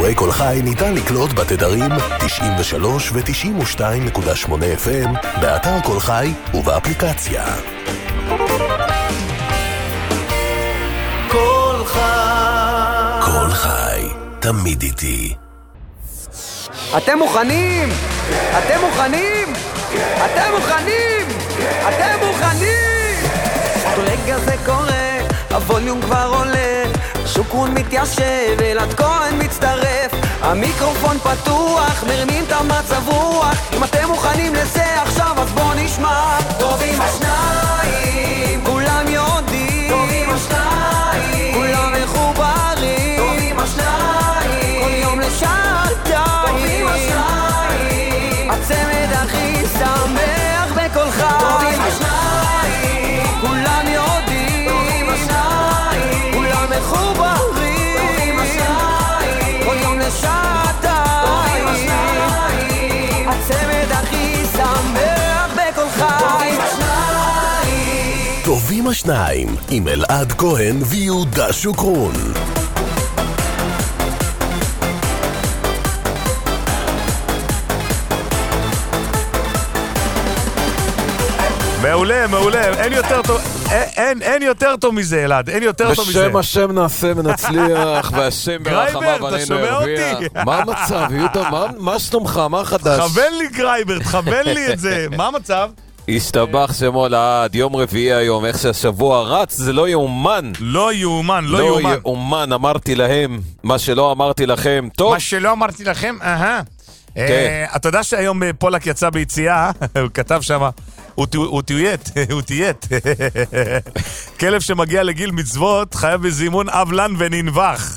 שידורי כל חי ניתן לקלוט בתדרים 93 ו-92.8 FM באתר כל חי ובאפליקציה. כל חי, כל חי, תמיד איתי. אתם מוכנים? אתם מוכנים? אתם מוכנים? אתם מוכנים? רגע זה קורה, הווליום כבר עולה, שוקרון מתיישב, אלעד כהן מצטרף, המיקרופון פתוח, מרימים את המצב רוח. אם אתם מוכנים לזה עכשיו אז בוא נשמע. טובים השניים, כולם יודעים, טובים השניים, כולם מחוברים, טובים השניים, כל יום לשעתיים, טובים השניים, הצמד הכי שמח בכל חי. טובים השניים, כולם יודעים, טובים השניים, כולם מחוברים, טובים השניים, כל יום לשעתיים, טובים השניים, הצמד הכי שמח בכל חי. טובים השניים עם אלעד כהן ויהודה שוקרון. מעולה, מעולה, אין יותר טוב מזה, אלעד, אין יותר טוב מזה. בשם השם נעשה ונצליח, והשם ברחמיו עלינו ירוויח. מה המצב, יהודה? מה שלומך? מה חדש? תכוון לי גרייבר, תכוון לי את זה. מה המצב? השתבח שמו לעד, יום רביעי היום, איך שהשבוע רץ, זה לא יאומן. לא יאומן, לא לא יאומן. יאומן, אמרתי להם, מה שלא אמרתי לכם. טוב. מה שלא אמרתי לכם, אתה יודע שהיום פולק יצא ביציאה, הוא כתב שמה, הוא תיית. כלב שמגיע לגיל מצוות חייב בזימון אבלן וננבח.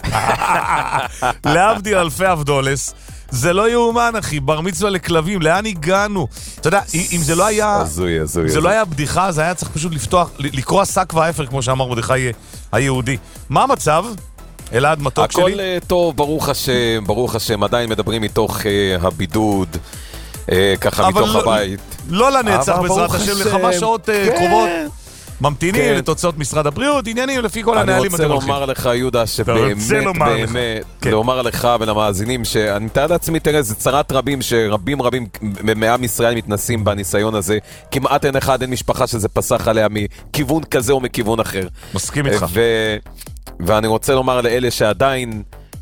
להבדיל אלפי אבדולס. זה לא יאומן, אחי, בר מצווה לכלבים, לאן הגענו? אתה יודע, אם זה לא היה, זה לא היה בדיחה, זה היה צריך פשוט לפתוח, לקרוא שק ואפר, כמו שאמר מרדכי היהודי. מה המצב? אלעד מתוק שלי? הכל טוב, ברוך השם, עדיין מדברים מתוך הבידוד, ככה מתוך הבית. לא לנצח בעזרת השם, לכמה שעות קרובות. ממתינים לתוצאות משרד הבריאות, עניינים לפי כל הנהלים. אני רוצה לומר לך, יהודה, שבאמת, לומר לך ולמאזינים, שאני מתאר לעצמי, תראה, זה צרת רבים, שרבים מעם ישראל מתנסים בניסיון הזה, כמעט אין משפחה שזה פסח עליה מכיוון כזה או מכיוון אחר. מסכים איתך. ואני רוצה לומר לאלה שעדיין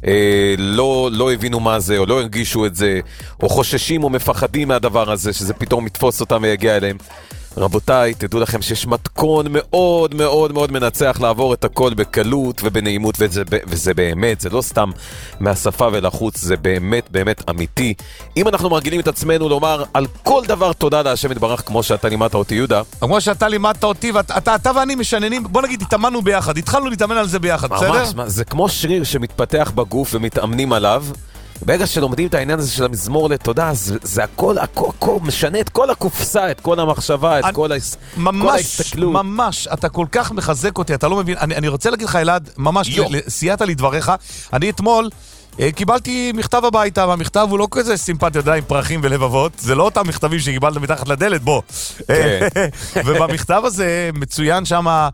לא הבינו מה זה, או לא הרגישו את זה, או חוששים או מפחדים מהדבר הזה, שזה פתאום מתפוס אותם ויגיע אליהם. רבותיי, תדעו לכם שיש מתכון מאוד מאוד מאוד מנצח לעבור את הכל בקלות ובנעימות, וזה באמת, זה לא סתם מהשפה ולחוץ, זה באמת באמת אמיתי. אם אנחנו מרגילים את עצמנו לומר על כל דבר תודה להשם יתברך, כמו שאתה לימדת אותי, יהודה. כמו שאתה לימדת אותי, ואתה ואני משננים, בוא נגיד, התאמנו ביחד, התחלנו להתאמן על זה ביחד, בסדר? ממש, זה כמו שריר שמתפתח בגוף ומתאמנים עליו. ברגע שלומדים את העניין הזה של המזמור לתודה, זה הכל משנה את כל הקופסה, את כל המחשבה, את כל ההסתכלות. ממש, אתה כל כך מחזק אותי, אתה לא מבין. אני רוצה להגיד לך, אלעד, ממש, סייעת לי דבריך. אני אתמול קיבלתי מכתב הביתה, והמכתב הוא לא כזה סימפטי, יודע, עם פרחים ולבבות. זה לא אותם מכתבים שקיבלת מתחת לדלת, בוא. ובמכתב הזה מצוין שמה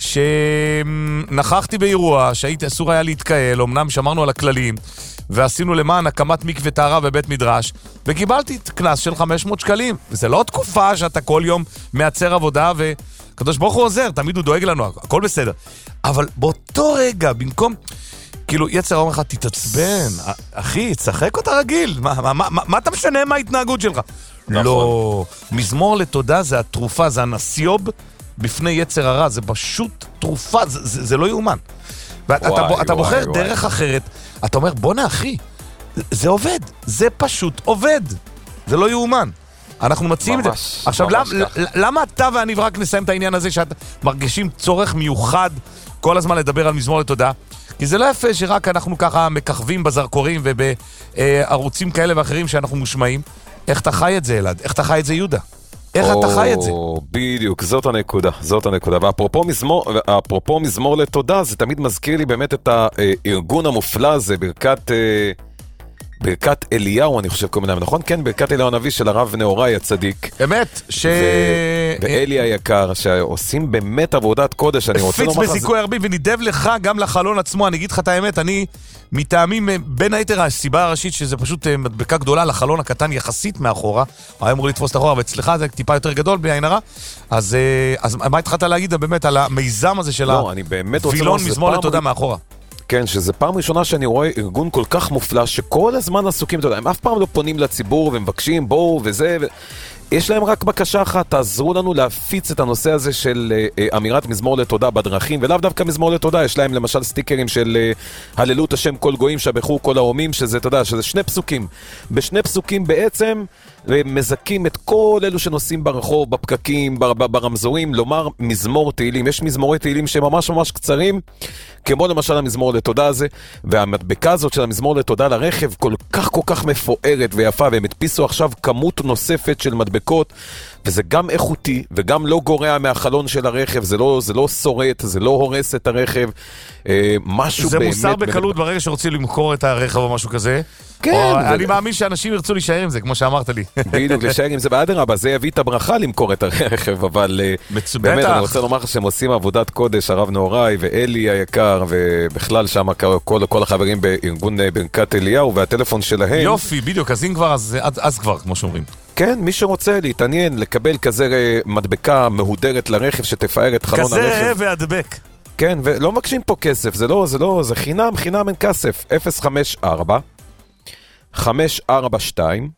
שנכחתי באירוע, שהייתי אסור היה להתקהל, אמנם שמרנו על הכללים, ועשינו למען הקמת מקווה טהרה בבית מדרש, וקיבלתי קנס של 500 שקלים. וזה לא תקופה שאתה כל יום מייצר עבודה, וקדוש ברוך הוא עוזר, תמיד הוא דואג לנו, הכל בסדר. אבל באותו רגע, במקום, כאילו, יצר אומר לך, תתעצבן, אחי, צחק אותה רגיל, מה אתה משנה מה ההתנהגות שלך? לא, מזמור לתודה זה התרופה, זה הנסיוב בפני יצר הרע, זה פשוט תרופה, זה לא יאומן. ואתה בוחר דרך אחרת, אתה אומר, בוא אחי, זה עובד, זה פשוט עובד, זה לא יאומן. אנחנו מציעים את זה. עכשיו, למה אתה ואני רק נסיים את העניין הזה, שאתם מרגישים צורך מיוחד כל הזמן לדבר על מזמור לתודה? כי זה לא יפה שרק אנחנו ככה מככבים בזרקורים ובערוצים כאלה ואחרים שאנחנו מושמעים. איך אתה חי את זה, אלעד? איך אתה חי את זה, יהודה? איך אתה חי את זה? בדיוק, זאת הנקודה. ואפרופו מזמור לתודה, זה תמיד מזכיר לי באמת את הארגון המופלא הזה, ברכת אליהו, אני חושב קוראים להם, נכון? כן, ברכת אליהו הנביא של הרב נאורי הצדיק. אמת, ואלי היקר, שעושים באמת עבודת קודש, אני רוצה לומר לך... הפיץ בזיקוי הרבה ונידב לך גם לחלון עצמו, אני אגיד לך את האמת, אני מטעמים, בין היתר הסיבה הראשית שזה פשוט מדבקה גדולה לחלון הקטן יחסית מאחורה, היה אמור לתפוס את אחורה, ואצלך זה טיפה יותר גדול בעין הרע, אז מה התחלת להגיד באמת על המיזם הזה של הווילון מזמור לתודה מאחורה? כן, שזה פעם ראשונה שאני רואה ארגון כל כך מופלא, שכל הזמן עסוקים, אתה יודע, הם אף פעם לא פונים לציבור ומבקשים בואו וזה, יש להם רק בקשה אחת, תעזרו לנו להפיץ את הנושא הזה של אמירת מזמור לתודה בדרכים, ולאו דווקא מזמור לתודה, יש להם למשל סטיקרים של הללות השם כל גויים שבחו כל העומים, שזה, אתה יודע, שזה שני פסוקים. בשני פסוקים בעצם מזכים את כל אלו שנוסעים ברחוב, בפקקים, ברמזורים, לומר מזמור תהילים. יש מזמורי תהילים שממש ממש קצרים, כמו למשל המזמור לתודה הזה, והמדבקה הזאת של המזמור לתודה לרכב כל כך מפוארת ויפה, והם הדפיסו עכשיו כמות נוספת של מדבקות, וזה גם איכותי, וגם לא גורע מהחלון של הרכב, זה לא שורט, זה לא הורס את הרכב, משהו זה באמת... מוסר בקלות ברגע שרוצים למכור את הרכב או משהו כזה. כן. אני מאמין שאנשים ירצו להישאר עם זה, כמו שאמרת לי. בדיוק, להישאר עם זה באדרבה, זה יביא את הברכה למכור את הרכב, אבל באמת אני רוצה לומר שהם עושים עבודת קודש, הרב נאורי ואלי היקר, ובכלל שם כל החברים בארגון ברכת אליהו, והטלפון שלהם. יופי, בדיוק, אז אם כבר, אז כבר, כמו שאומרים. כן, מי שרוצה להתעניין, לקבל כזה מדבקה מהודרת לרכב שתפאר את חלון הרכב. כזה והדבק. כן, ולא מבקשים פה כסף, זה חינם אין כסף. 054 542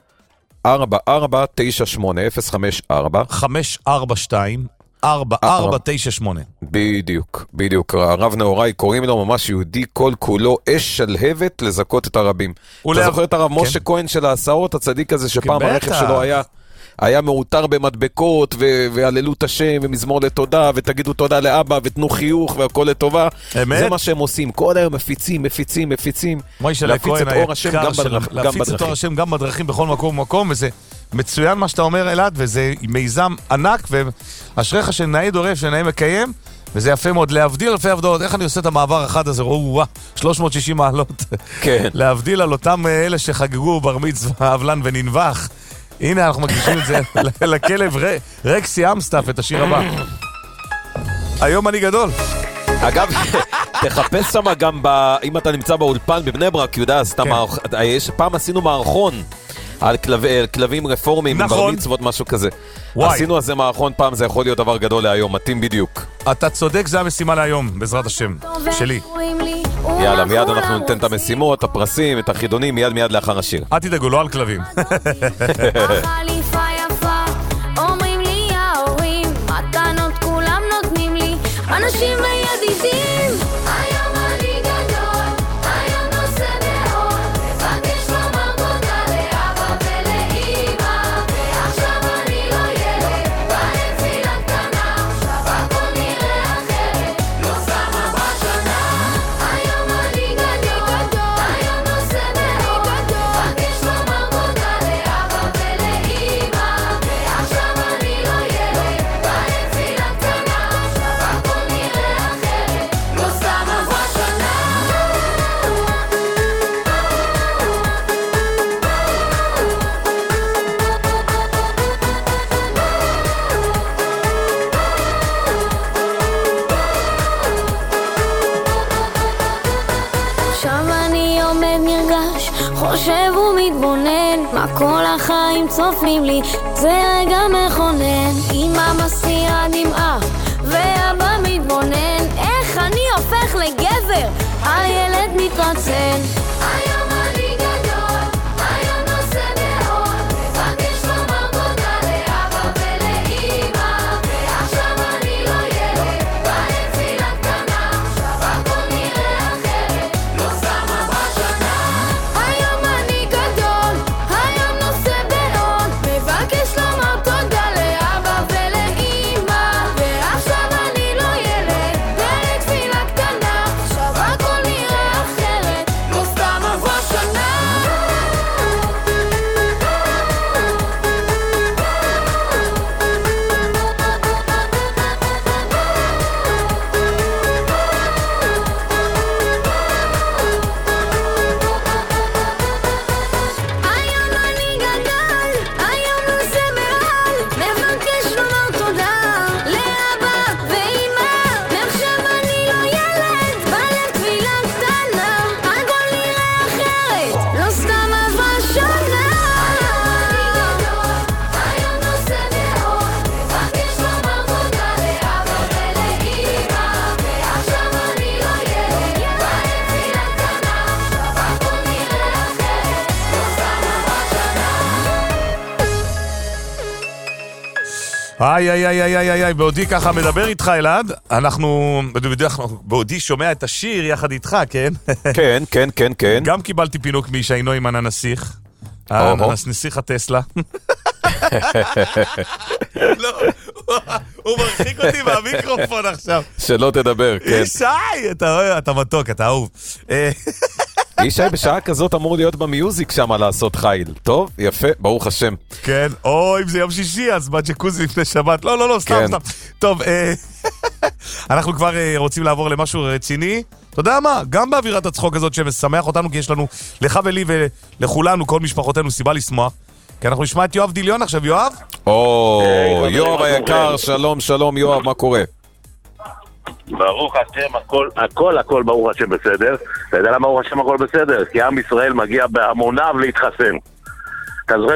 4498 054 542 4498. בדיוק. הרב נאורי קוראים לו ממש יהודי כל כולו אש שלהבת לזכות את הרבים. אתה זוכר את הרב משה כהן של ההסעות, הצדיק הזה שפעם הרכב שלו היה מאותר במדבקות והללות השם ומזמור לתודה ותגידו תודה לאבא ותנו חיוך והכל לטובה. זה מה שהם עושים, כל היום מפיצים להפיץ את אור השם גם בדרכים. להפיץ את אור השם גם בדרכים בכל מקום ומקום, וזה מצוין מה שאתה אומר אלעד, וזה מיזם ענק, ואשריך שנאה דורש שנאה מקיים, וזה יפה מאוד, להבדיל אלפי הבדלות. איך אני עושה את המעבר אחד הזה? 360 מעלות. כן. להבדיל על אותם אלה שחגגו בר מצווה, אבלן וננבח. הנה אנחנו מגישים את זה לכלב רקסי אמסטאפ, את השיר הבא. היום אני גדול. אגב, תחפש שם גם, אם אתה נמצא באולפן בבני ברק, יהודה, אז פעם עשינו מערכון על כלבים רפורמיים, בר מצוות, משהו כזה. עשינו על זה מערכון פעם, זה יכול להיות דבר גדול להיום, מתאים בדיוק. אתה צודק, זה המשימה להיום, בעזרת השם, שלי. יאללה, מיד אנחנו ניתן את המשימות, הפרסים, את החידונים, מיד לאחר השיר. אל תדאגו, לא על כלבים. החליפה יפה, אומרים לי ההורים, מתנות כולם נותנים לי, אנשים וידידים. היום אני גדול, היום נושא בעול, מבקש לומר תודה לאבא ולאמא, ועכשיו אני לא ילד, בנפילה קטנה, עכשיו הכל נראה אחרת, לא שמה בשנה. היום אני גדול, היום נושא בעול, מבקש לומר תודה לאבא ולאמא, ועכשיו אני לא ילד, בנפילה קטנה, עכשיו הכל נראה אחרת, לא שמה בשנה. עכשיו אני עומד נרגש, חושב ומתבונן, מה כל החיים צופנים לי, זה רגע מכונן. אמא מסתירה דמעה ואבא מתבונן, איך אני הופך לגבר, הילד מתרצן. היום אני גדול, היום נושא בעול, מבקש לומר תודה לאבא ולאמא, ועכשיו אני לא ילד, בנפילה קטנה, עכשיו הכל נראה אחרת, לא שמה בשנה. היום אני גדול, היום נושא בעול, מבקש לומר תודה לאבא ולאמא, ועכשיו אני לא ילד, בנפילה קטנה, עכשיו הכל נראה אחרת, לא סתם עבר איי, בעודי ככה מדבר איתך אלעד, בעודי שומע את השיר יחד איתך, כן? כן. גם קיבלתי פינוק מישיינו עם הננסיך. הננסיך הטסלה. לא, הוא מרחיק אותי מהמיקרופון עכשיו. שלא תדבר, כן. ישי, אתה מתוק, אתה אהוב. ישי בשעה כזאת אמור להיות במיוזיק שם לעשות חייל. טוב, יפה, ברוך השם. כן, או אם זה יום שישי, אז בג'קוזי לפני שבת. לא, סתם. טוב, אנחנו כבר רוצים לעבור למשהו רציני. אתה יודע מה? גם באווירת הצחוק הזאת שמשמח אותנו, כי יש לנו, לך ולי ולכולנו, כל משפחותינו, סיבה לשמוח. כי אנחנו נשמע את יואב דיליון עכשיו, יואב? יואב היקר, שלום יואב, מה קורה? ברוך השם, הכל ברוך השם בסדר. אתה יודע למה ברוך השם הכל בסדר? כי עם ישראל מגיע בהמוניו להתחסן. אתה זוכר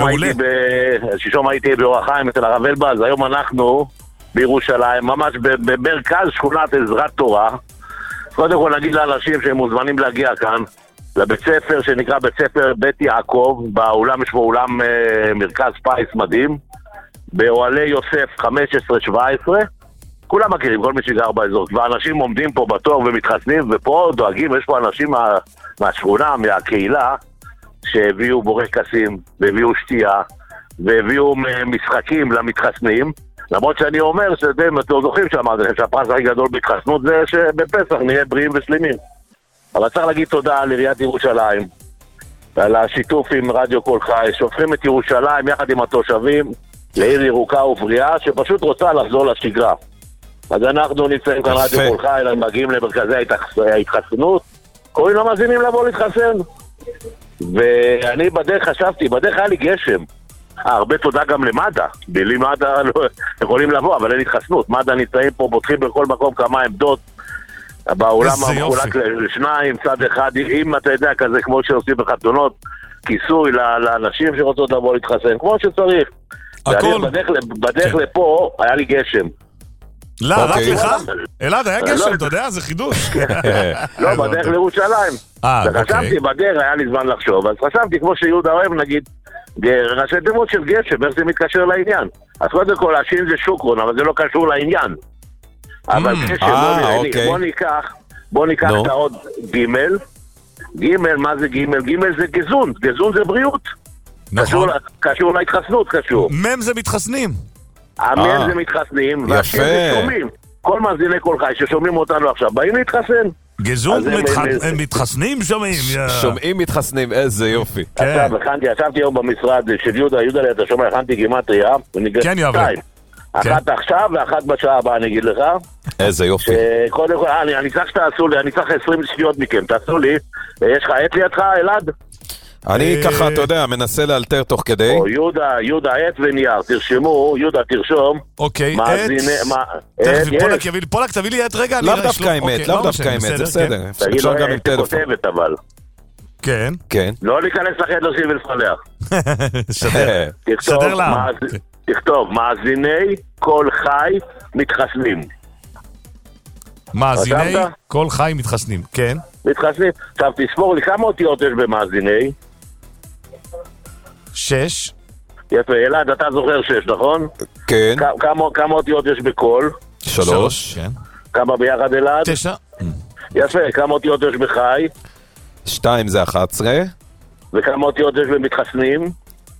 ששלשום הייתי באור החיים אצל הרב אלבז, היום אנחנו בירושלים, ממש במרכז שכונת עזרת תורה. קודם כל נגיד לאנשים שהם מוזמנים להגיע כאן לבית ספר שנקרא בית ספר בית יעקב, באולם יש בו אולם מרכז פייס מדהים, באוהלי יוסף 15-17, כולם מכירים, כל מי שגר באזור, ואנשים עומדים פה בתור ומתחסנים, ופה דואגים, יש פה אנשים מהשכונה, מהקהילה, שהביאו בורקסים, והביאו שתייה, והביאו משחקים למתחסנים, למרות שאני אומר שאתם זוכרים שאמרתי לכם שהפרס הכי גדול בהתחסנות זה שבפסח נהיה בריאים ושלימים. אבל צריך להגיד תודה לעיריית ירושלים, על השיתוף עם רדיו כל חי, שהופכים את ירושלים יחד עם התושבים לעיר ירוקה ובריאה, שפשוט רוצה לחזור לשגרה. אז אנחנו נמצאים כאן רדיו כל חי, מגיעים למרכזי ההתחסנות, קוראים למאזינים לבוא להתחסן. ואני בדרך חשבתי, בדרך היה לי גשם. הרבה תודה גם למד"א, בלי מד"א לא יכולים לבוא, אבל אין התחסנות. מד"א נמצאים פה, בוטחים בכל מקום כמה עמדות, בעולם המחולק לשניים, צד אחד, אם אתה יודע כזה, כמו שעושים בחתונות, כיסוי לאנשים שרוצות לבוא להתחסן, כמו שצריך. בדרך לפה היה לי גשם. לא, רק לך? אלעד, היה גשם, אתה יודע, זה חידוש. לא, בדרך לירושלים. וחשבתי, בדרך היה לי זמן לחשוב, אז חשבתי, כמו שיהודה אוהב, נגיד, ראשי תיבות של גשם, איך זה מתקשר לעניין. אז קודם כל, השין זה שוקרון, אבל זה לא קשור לעניין. אבל בוא ניקח את העוד ג' מה זה ג'? ג' זה גזון, גזון זה בריאות. קשור להתחסנות, קשור. מם זה מתחסנים. המם זה מתחסנים, והשם זה שומעים. כל מאזיני כל חי ששומעים אותנו עכשיו, באים להתחסן. גזון מתחסנים שומעים. שומעים מתחסנים, איזה יופי. עכשיו, ישבתי היום במשרד של יהודה, אתה שומע, הכנתי גימטריה. כן, יאבל. אחת עכשיו ואחת בשעה הבאה, אני אגיד לך. איזה יופי. קודם כל, אני צריך שתעשו לי, אני צריך 20 שניות מכם, תעשו לי. יש לך עט לידך, אלעד? אני ככה, אתה יודע, מנסה לאלתר תוך כדי. יהודה, עט ונייר, תרשמו, יהודה, תרשום. אוקיי, עט. פולק, תביא לי עט רגע. לאו דווקא האמת, זה בסדר. אפשר גם עם טלפון. כותבת אבל. כן. לא להיכנס לחדר שלי ולפלח. שדר לה. תכתוב, מאזיני כל חי מתחסנים. מאזיני כל חי מתחסנים, כן. מתחסנים. עכשיו תספור לי כמה אותיות יש במאזיני? 6. יפה, אלעד, אתה זוכר 6, נכון? כן. כמה אותיות יש בכל? 3. כן. כמה ביחד, אלעד? 9. יפה, כמה אותיות יש בחי? 2 זה 11. וכמה אותיות יש במתחסנים?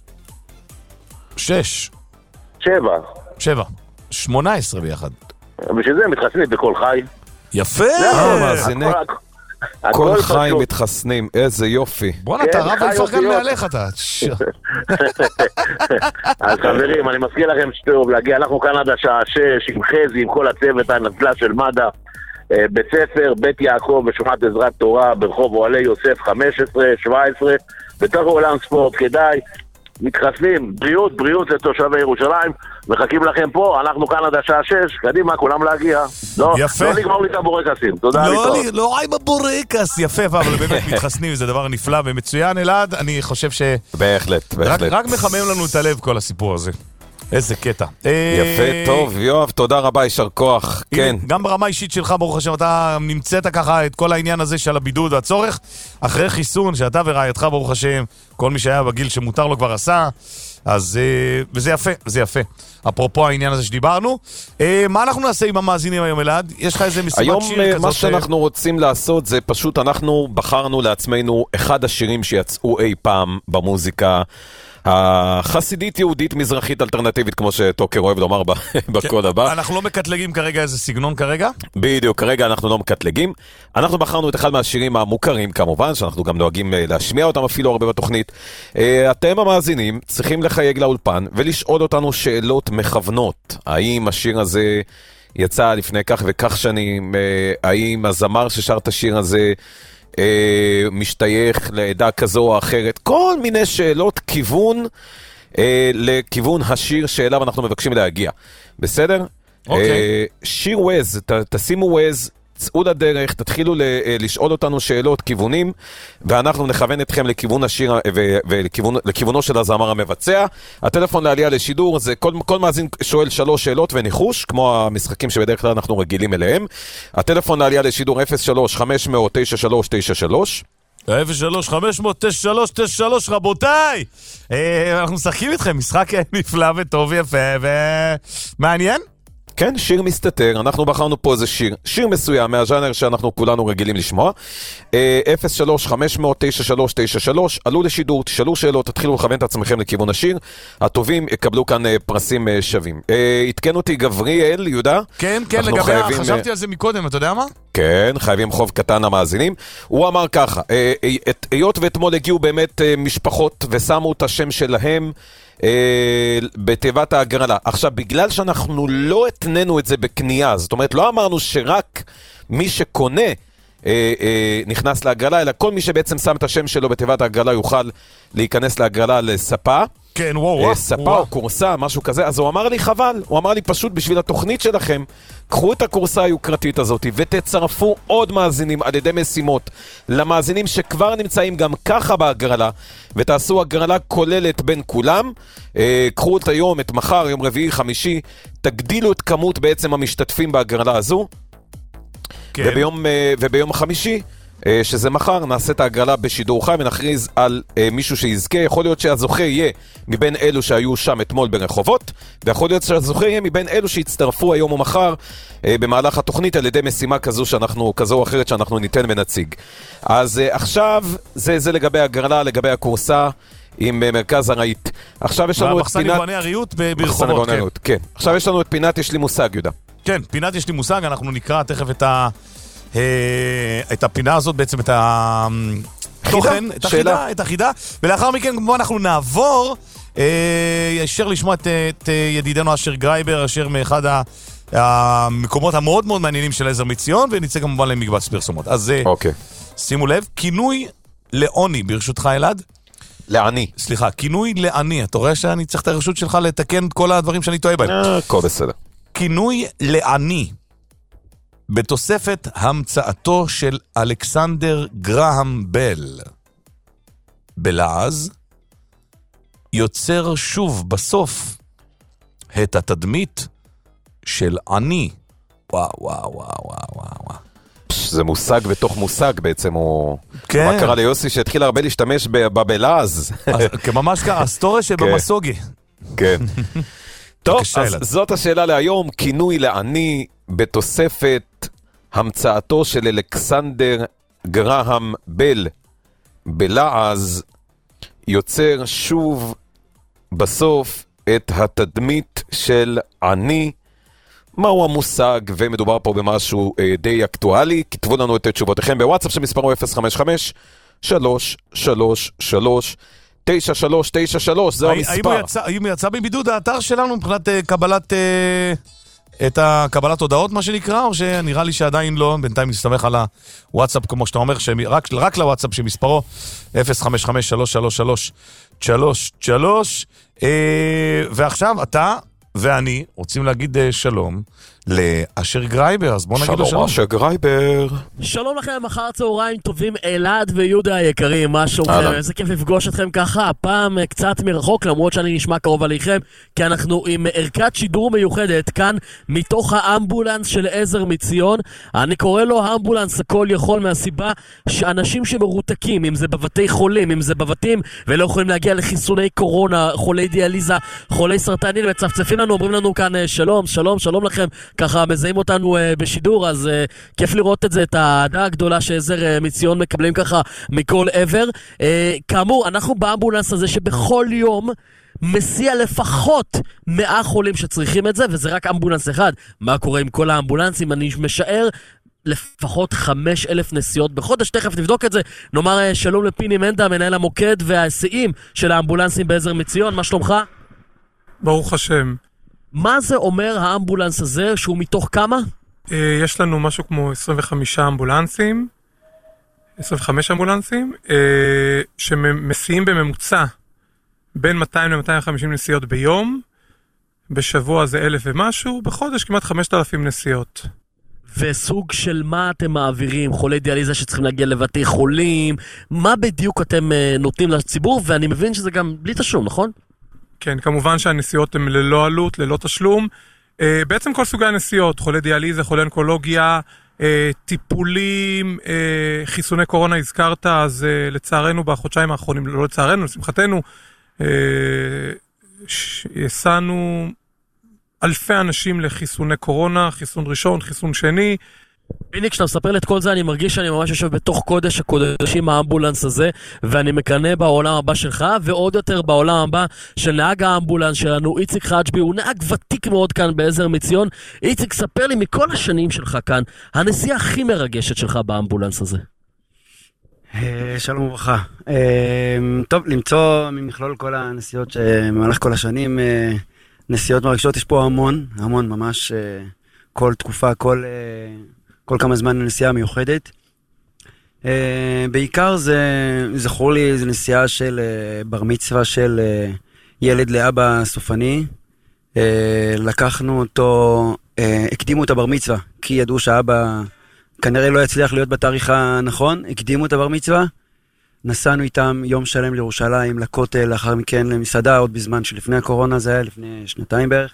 6. 7. 18 ביחד. בשביל זה מתחסנים בכל חי. יפה! מאזיני כל חי מתחסנים, איזה יופי. בוא'נה, אתה רב ולפרגן מעליך אתה. אז חברים, אני מזכיר לכם שטוב להגיע, אנחנו כאן עד השעה 6 עם חזי, עם כל הצוות הנפלא של מד"א, בית ספר, בית יעקב בשכונת עזרת תורה, ברחוב אוהלי יוסף 15-17, בתוך עולם ספורט, כדאי, מתחסנים, בריאות לתושבי ירושלים, מחכים לכם פה, אנחנו כאן עד השעה 6, קדימה, כולם להגיע. לא נגמור לי את הבורקסים, תודה. לא עם הבורקס, יפה, אבל באמת מתחסנים, זה דבר נפלא ומצוין, אלעד, אני חושב ש... בהחלט. רק מחמם לנו את הלב כל הסיפור הזה. איזה קטע. יפה, טוב, יואב, תודה רבה, יישר כוח, כן. גם ברמה אישית שלך, ברוך השם, אתה נמצאת ככה את כל העניין הזה של הבידוד והצורך, אחרי חיסון, שאתה ורעייתך, ברוך השם, כל מי שהיה בגיל שמותר לו כבר עשה, אז, וזה יפה, זה יפה. אפרופו העניין הזה שדיברנו, מה אנחנו נעשה עם המאזינים היום, אלעד? יש לך איזה משימת היום, שיר כזאת? היום מה שאנחנו רוצים לעשות זה פשוט, אנחנו בחרנו לעצמנו אחד השירים שיצאו אי פעם במוזיקה החסידית יהודית מזרחית אלטרנטיבית, כמו שטוקר אוהב לומר בקוד הבא. אנחנו לא מקטלגים כרגע איזה סגנון כרגע? בדיוק, כרגע אנחנו לא מקטלגים. אנחנו בחרנו את אחד מהשירים המוכרים כמובן, שאנחנו גם נוהגים להשמיע אותם אפילו הרבה בתוכנית. אתם המאזינים צריכים לחייג לאולפן ולשאול אותנו שאלות מכוונות. האם השיר הזה יצא לפני כך וכך שנים? האם הזמר ששר את השיר הזה משתייך לעדה כזו או אחרת? כל מיני שאלות כיוון לכיוון השיר שאליו אנחנו מבקשים להגיע. בסדר? שיר וויז, תשימו וויז, צאו לדרך, תתחילו לשאול אותנו שאלות, כיוונים, ואנחנו נכוון אתכם לכיוון השיר ולכיוונו של הזמר המבצע. הטלפון לעלייה לשידור זה כל מאזין שואל 3 שאלות וניחוש, כמו המשחקים שבדרך כלל אנחנו רגילים אליהם. הטלפון לעלייה לשידור 03-500-9393 03-500-9393, רבותיי! אנחנו משחקים איתכם, משחק נפלא וטוב ויפה ומעניין. כן, שיר מסתתר, אנחנו בחרנו פה איזה שיר מסוים מהז'אנר שאנחנו כולנו רגילים לשמוע. 03-500-9393, עלו לשידור, תשאלו שאלות, תתחילו לכוון את עצמכם לכיוון השיר, הטובים יקבלו כאן פרסים שווים. התקן אותי גבריאל, יהודה? כן, כן, לגבי, חשבתי על זה מקודם, אתה יודע מה? כן, חייבים חוב קטן למאזינים. הוא אמר ככה, היות ואתמול הגיעו באמת משפחות ושמו את השם שלהם בתיבת ההגרלה. עכשיו, בגלל שאנחנו לא התננו את זה בקנייה, זאת אומרת, לא אמרנו שרק מי שקונה נכנס להגרלה, אלא כל מי שבעצם שם את השם שלו בתיבת ההגרלה יוכל להיכנס להגרלה לספה. כן, וואו. ספה או קורסה, משהו כזה. אז הוא אמר לי חבל, הוא אמר לי פשוט בשביל התוכנית שלכם, קחו את הקורסה היוקרתית הזאת ותצרפו עוד מאזינים על ידי משימות למאזינים שכבר נמצאים גם ככה בהגרלה, ותעשו הגרלה כוללת בין כולם. קחו את היום, את מחר, יום רביעי, חמישי, תגדילו את כמות בעצם המשתתפים בהגרלה הזו. כן. וביום חמישי, שזה מחר, נעשה את ההגרלה בשידור חי ונכריז על מישהו שיזכה. יכול להיות שהזוכה יהיה מבין אלו שהיו שם אתמול ברחובות, ויכול להיות שהזוכה יהיה מבין אלו שהצטרפו היום או מחר במהלך התוכנית על ידי משימה כזו או אחרת שאנחנו ניתן ונציג. אז עכשיו זה לגבי ההגרלה, לגבי הקורסה עם מרכז הרהיט. עכשיו יש לנו את מחסן יבואני הרהיט ברחובות, כן. עכשיו יש לנו את פינת יש לי מושג, יהודה. כן, פינת יש לי מושג, אנחנו נקרא תכף את הפינה הזאת, בעצם את התוכן, את החידה, ולאחר מכן כמובן אנחנו נעבור ישר לשמוע את ידידנו אשר גרייבר, אשר מאחד המקומות המאוד מאוד מעניינים של עזר מציון, ונצא כמובן למקבץ פרסומות. אז שימו לב, כינוי לעוני, ברשותך אלעד? לעני. סליחה, כינוי לעני, אתה רואה שאני צריך את הרשות שלך לתקן את כל הדברים שאני טועה בהם? הכל בסדר. כינוי לעני, בתוספת המצאתו של אלכסנדר גרהם בל, בלעז, יוצר שוב בסוף את התדמית של עני. וואו, וואו, וואו, וואו, וואו. זה מושג בתוך מושג בעצם, הוא... כן. מה קרה ליוסי שהתחיל הרבה להשתמש בבלעז? ממש ככה, הסטוריה שבמסוגי. כן. טוב, אז זאת השאלה להיום, כינוי לעני בתוספת המצאתו של אלכסנדר גרהם בל, בלעז, יוצר שוב בסוף את התדמית של עני. מהו המושג? ומדובר פה במשהו די אקטואלי. כתבו לנו את תשובותיכם בוואטסאפ שמספרו 055-333-9393. זהו המספר. האם יצא בבידוד האתר שלנו מבחינת קבלת קבלת הודעות, מה שנקרא, או שנראה לי שעדיין לא? בינתיים נסתמך על הוואטסאפ, כמו שאתה אומר, רק לוואטסאפ שמספרו 055-333-9393. ועכשיו אתה ואני רוצים להגיד שלום לאשר גרייבר, אז בואו נגיד לו שלום. שלום, אשר גרייבר. שלום לכם, אחר צהריים טובים, אלעד ויהודה היקרים, מה שלומכם? איזה כיף לפגוש אתכם ככה, הפעם קצת מרחוק, למרות שאני נשמע קרוב עליכם, כי אנחנו עם ערכת שידור מיוחדת כאן, מתוך האמבולנס של עזר מציון. אני קורא לו האמבולנס הכל יכול, מהסיבה שאנשים שמרותקים, אם זה בבתי חולים, אם זה בבתים, ולא יכולים להגיע לחיסוני קורונה, חולי דיאליזה, חולי סרטנים, מצפצפים לנו, אומרים לנו כאן שלום, שלום, שלום לכם, ככה מזהים אותנו בשידור, אז כיף לראות את זה, את העדה הגדולה שעזר מציון מקבלים ככה מכל עבר. כאמור, אנחנו באמבולנס הזה שבכל יום מסיע לפחות 100 חולים שצריכים את זה, וזה רק אמבולנס אחד. מה קורה עם כל האמבולנסים? אני משער לפחות 5,000 נסיעות בחודש, תכף נבדוק את זה. נאמר שלום לפיני מנדה, מנהל המוקד וההיסעים של האמבולנסים בעזר מציון, מה שלומך? ברוך השם. מה זה אומר האמבולנס הזה, שהוא מתוך כמה? יש לנו משהו כמו 25 אמבולנסים, 25 אמבולנסים, שמסיעים בממוצע בין 200 ל-250 נסיעות ביום, בשבוע זה 1,000 ומשהו, בחודש כמעט 5,000 נסיעות. וסוג של מה אתם מעבירים? חולי דיאליזה שצריכים להגיע לבתי חולים, מה בדיוק אתם נותנים לציבור? ואני מבין שזה גם בלי תשלום, נכון? כן, כמובן שהנסיעות הן ללא עלות, ללא תשלום. בעצם כל סוגי הנסיעות, חולי דיאליזה, חולי אונקולוגיה, טיפולים, חיסוני קורונה הזכרת, אז לצערנו בחודשיים האחרונים, לא לצערנו, לשמחתנו, יסענו אלפי אנשים לחיסוני קורונה, חיסון ראשון, חיסון שני. פיני, כשאתה מספר לי את כל זה, אני מרגיש שאני ממש יושב בתוך קודש הקודשים האמבולנס הזה, ואני מקנה בעולם הבא שלך, ועוד יותר בעולם הבא של נהג האמבולנס שלנו, איציק חג'בי, הוא נהג ותיק מאוד כאן בעזר מציון. איציק, ספר לי מכל השנים שלך כאן, הנסיעה הכי מרגשת שלך באמבולנס הזה. שלום וברכה. טוב, למצוא ממכלול כל הנסיעות שמהלך כל השנים, נסיעות מרגשות, יש פה המון, המון ממש, כל תקופה, כל כמה זמן נסיעה מיוחדת. בעיקר זכור לי, זו נסיעה של בר מצווה של ילד לאבא סופני. לקחנו אותו, הקדימו את הבר מצווה, כי ידעו שהאבא כנראה לא יצליח להיות בתאריך הנכון, הקדימו את הבר מצווה. נסענו איתם יום שלם לירושלים, לכותל, לאחר מכן למסעדה, עוד בזמן שלפני הקורונה, זה היה לפני 2 בערך.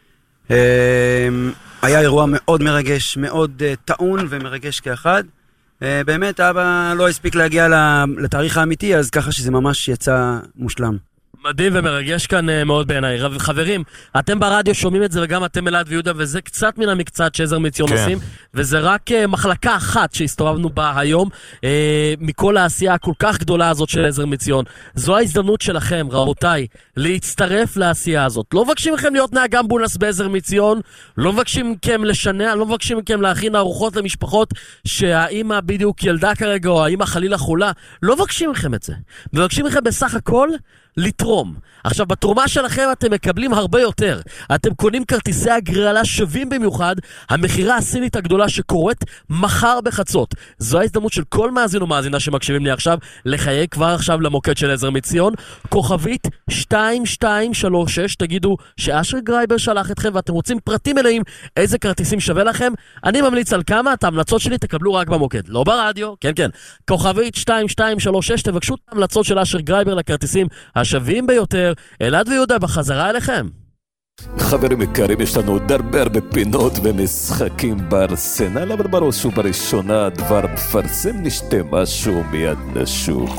היה אירוע מאוד מרגש, מאוד טעון ומרגש כאחד. באמת, אבא לא הספיק להגיע לתאריך האמיתי, אז ככה שזה ממש יצא מושלם. מדהים ומרגש כאן מאוד בעיניי. חברים, אתם ברדיו שומעים את זה, וגם אתם אלעד ויהודה, וזה קצת מן המקצת שעזר מציון עושים, וזה רק מחלקה אחת שהסתובבנו בה היום, מכל העשייה הכל כך גדולה הזאת של עזר מציון. זו ההזדמנות שלכם, רבותיי, להצטרף לעשייה הזאת. לא מבקשים מכם להיות נהג אמבולנס בעזר מציון, לא מבקשים מכם לשנע, לא מבקשים מכם להכין ארוחות למשפחות שהאמא בדיוק ילדה כרגע, או האמא חלילה חולה, לא מבקשים מכם את זה. מבקשים מכם בסך הכל לתרום. עכשיו, בתרומה שלכם אתם מקבלים הרבה יותר. אתם קונים כרטיסי הגרלה שווים במיוחד, המחירה הסינית הגדולה שקורית מחר בחצות. זו ההזדמנות של כל מאזין ומאזינה שמקשיבים לי עכשיו, לחייג כבר עכשיו למוקד של עזר מציון, כוכבית 2236, תגידו שאשר גרייבר שלח אתכם ואתם רוצים פרטים מלאים איזה כרטיסים שווה לכם. אני ממליץ על כמה, את ההמלצות שלי תקבלו רק במוקד, לא ברדיו, כן כן. כוכבית 2236, תבקשו את ההמלצות של אשר גרייבר לכרטיסים השווים ביותר. אלעד ויהודה, בחזרה אליכם. חברים יקרים, יש לנו עוד הרבה פינות ומשחקים בארסנל, אבל בראש ובראשונה דבר מפרסם, נשתה משהו מיד נשוב.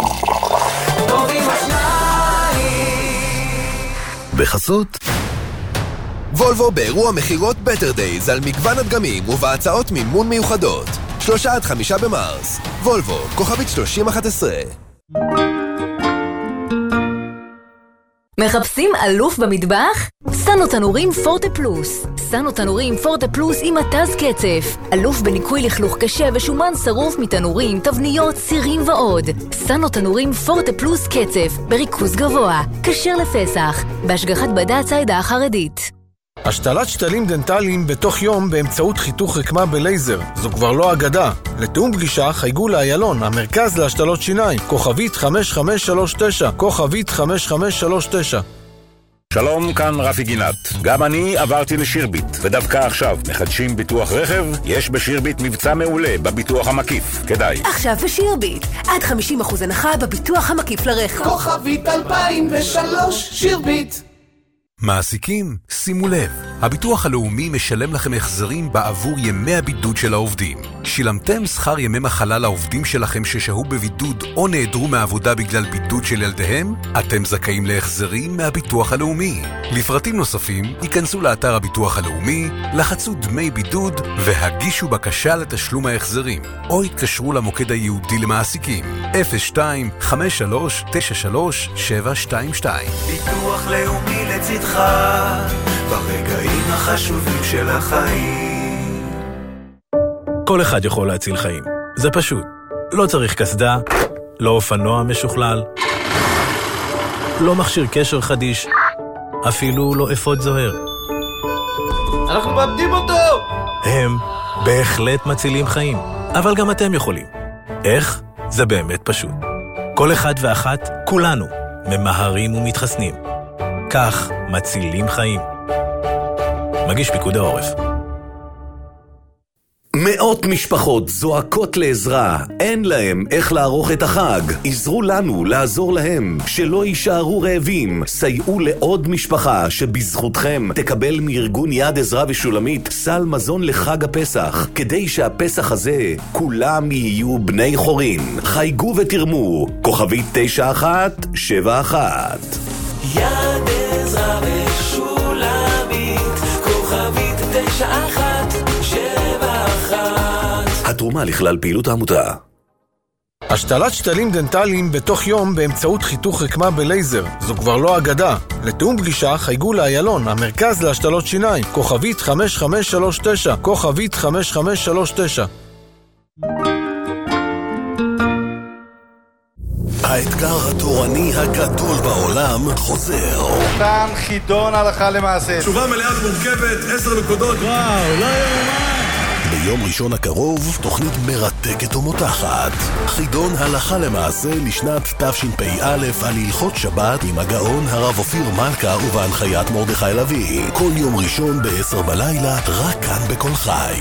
בחסות וולבו באירוע מחירות בטר דייז על מגוון הדגמים ובהצעות מימון מיוחדות 3 עד 5 במרס. וולבו, כוכבית 3011. מחפשים אלוף במטבח? סנו תנורים פורטה פלוס. סנו תנורים פורטה פלוס עם מטז קצף. אלוף בניקוי לכלוך קשה ושומן שרוף מתנורים, תבניות, סירים ועוד. סנו תנורים פורטה פלוס קצף, בריכוז גבוה, כשר לפסח, בהשגחת בד"ץ העדה החרדית. השתלת שתלים דנטליים בתוך יום באמצעות חיתוך רקמה בלייזר. זו כבר לא אגדה. לתאום פגישה חייגו לאיילון, המרכז להשתלות שיניים, כוכבית 5539, כוכבית 5539. שלום, כאן רפי גינת. גם אני עברתי לשירביט, ודווקא עכשיו מחדשים ביטוח רכב, יש בשירביט מבצע מעולה בביטוח המקיף. כדאי. עכשיו בשירביט, עד 50% הנחה בביטוח המקיף לרכב. כוכבית 2003, שירביט. מעסיקים, שימו לב, הביטוח הלאומי משלם לכם החזרים בעבור ימי הבידוד של העובדים. שילמתם שכר ימי מחלה לעובדים שלכם ששהו בבידוד או נעדרו מהעבודה בגלל בידוד של ילדיהם? אתם זכאים להחזרים מהביטוח הלאומי. לפרטים נוספים, ייכנסו לאתר הביטוח הלאומי, לחצו דמי בידוד והגישו בקשה לתשלום ההחזרים, או התקשרו למוקד הייעודי למעסיקים 02-53-93-722. ביטוח לאומי לצדך ברגעים החשובים של החיים. כל אחד יכול להציל חיים. זה פשוט. לא צריך כסדה, לא אופנוע משוכלל, לא מכשיר קשר חדיש, אפילו לא אפוד זוהר. אנחנו מאבדים אותו! הם בהחלט מצילים חיים, אבל גם אתם יכולים. איך? זה באמת פשוט. כל אחד ואחת, כולנו, ממהרים ומתחסנים. כך מצילים חיים. מגיש פיקוד העורף. מאות משפחות זועקות לעזרה, אין להם איך לערוך את החג. עזרו לנו לעזור להם, שלא יישארו רעבים. סייעו לעוד משפחה שבזכותכם תקבל מארגון יד עזרה ושולמית סל מזון לחג הפסח, כדי שהפסח הזה כולם יהיו בני חורין. חייגו ותרמו, כוכבית 9171. יד עזרה ושולמית, כוכבית 9171. התרומה לכלל פעילות העמותה. השתלת שתלים דנטליים בתוך יום באמצעות חיתוך רקמה בלייזר. זו כבר לא אגדה. לתאום פגישה חייגו לאיילון, המרכז להשתלות שיניים, כוכבית 5539, כוכבית 5539. האתגר התורני הגדול בעולם חוזר. כאן חידון הלכה למעשה. תשובה מלאה ומורכבת, 10 נקודות. וואו, לא יאומן. ביום ראשון הקרוב, תוכנית מרתקת ומותחת. חידון הלכה למעשה לשנת תשפ"א על הלכות שבת עם הגאון הרב אופיר מלכה ובהנחיית מרדכי לוי. כל יום ראשון ב-10 בלילה, רק כאן בכל חי.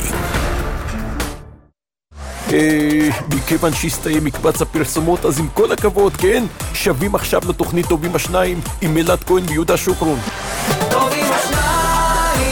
מכיוון שהסתיים מקבץ הפרסומות, אז עם כל הכבוד, כן? שווים עכשיו לתוכנית טובים השניים עם אלעד כהן ויהודה שוקרון. טובים השניים.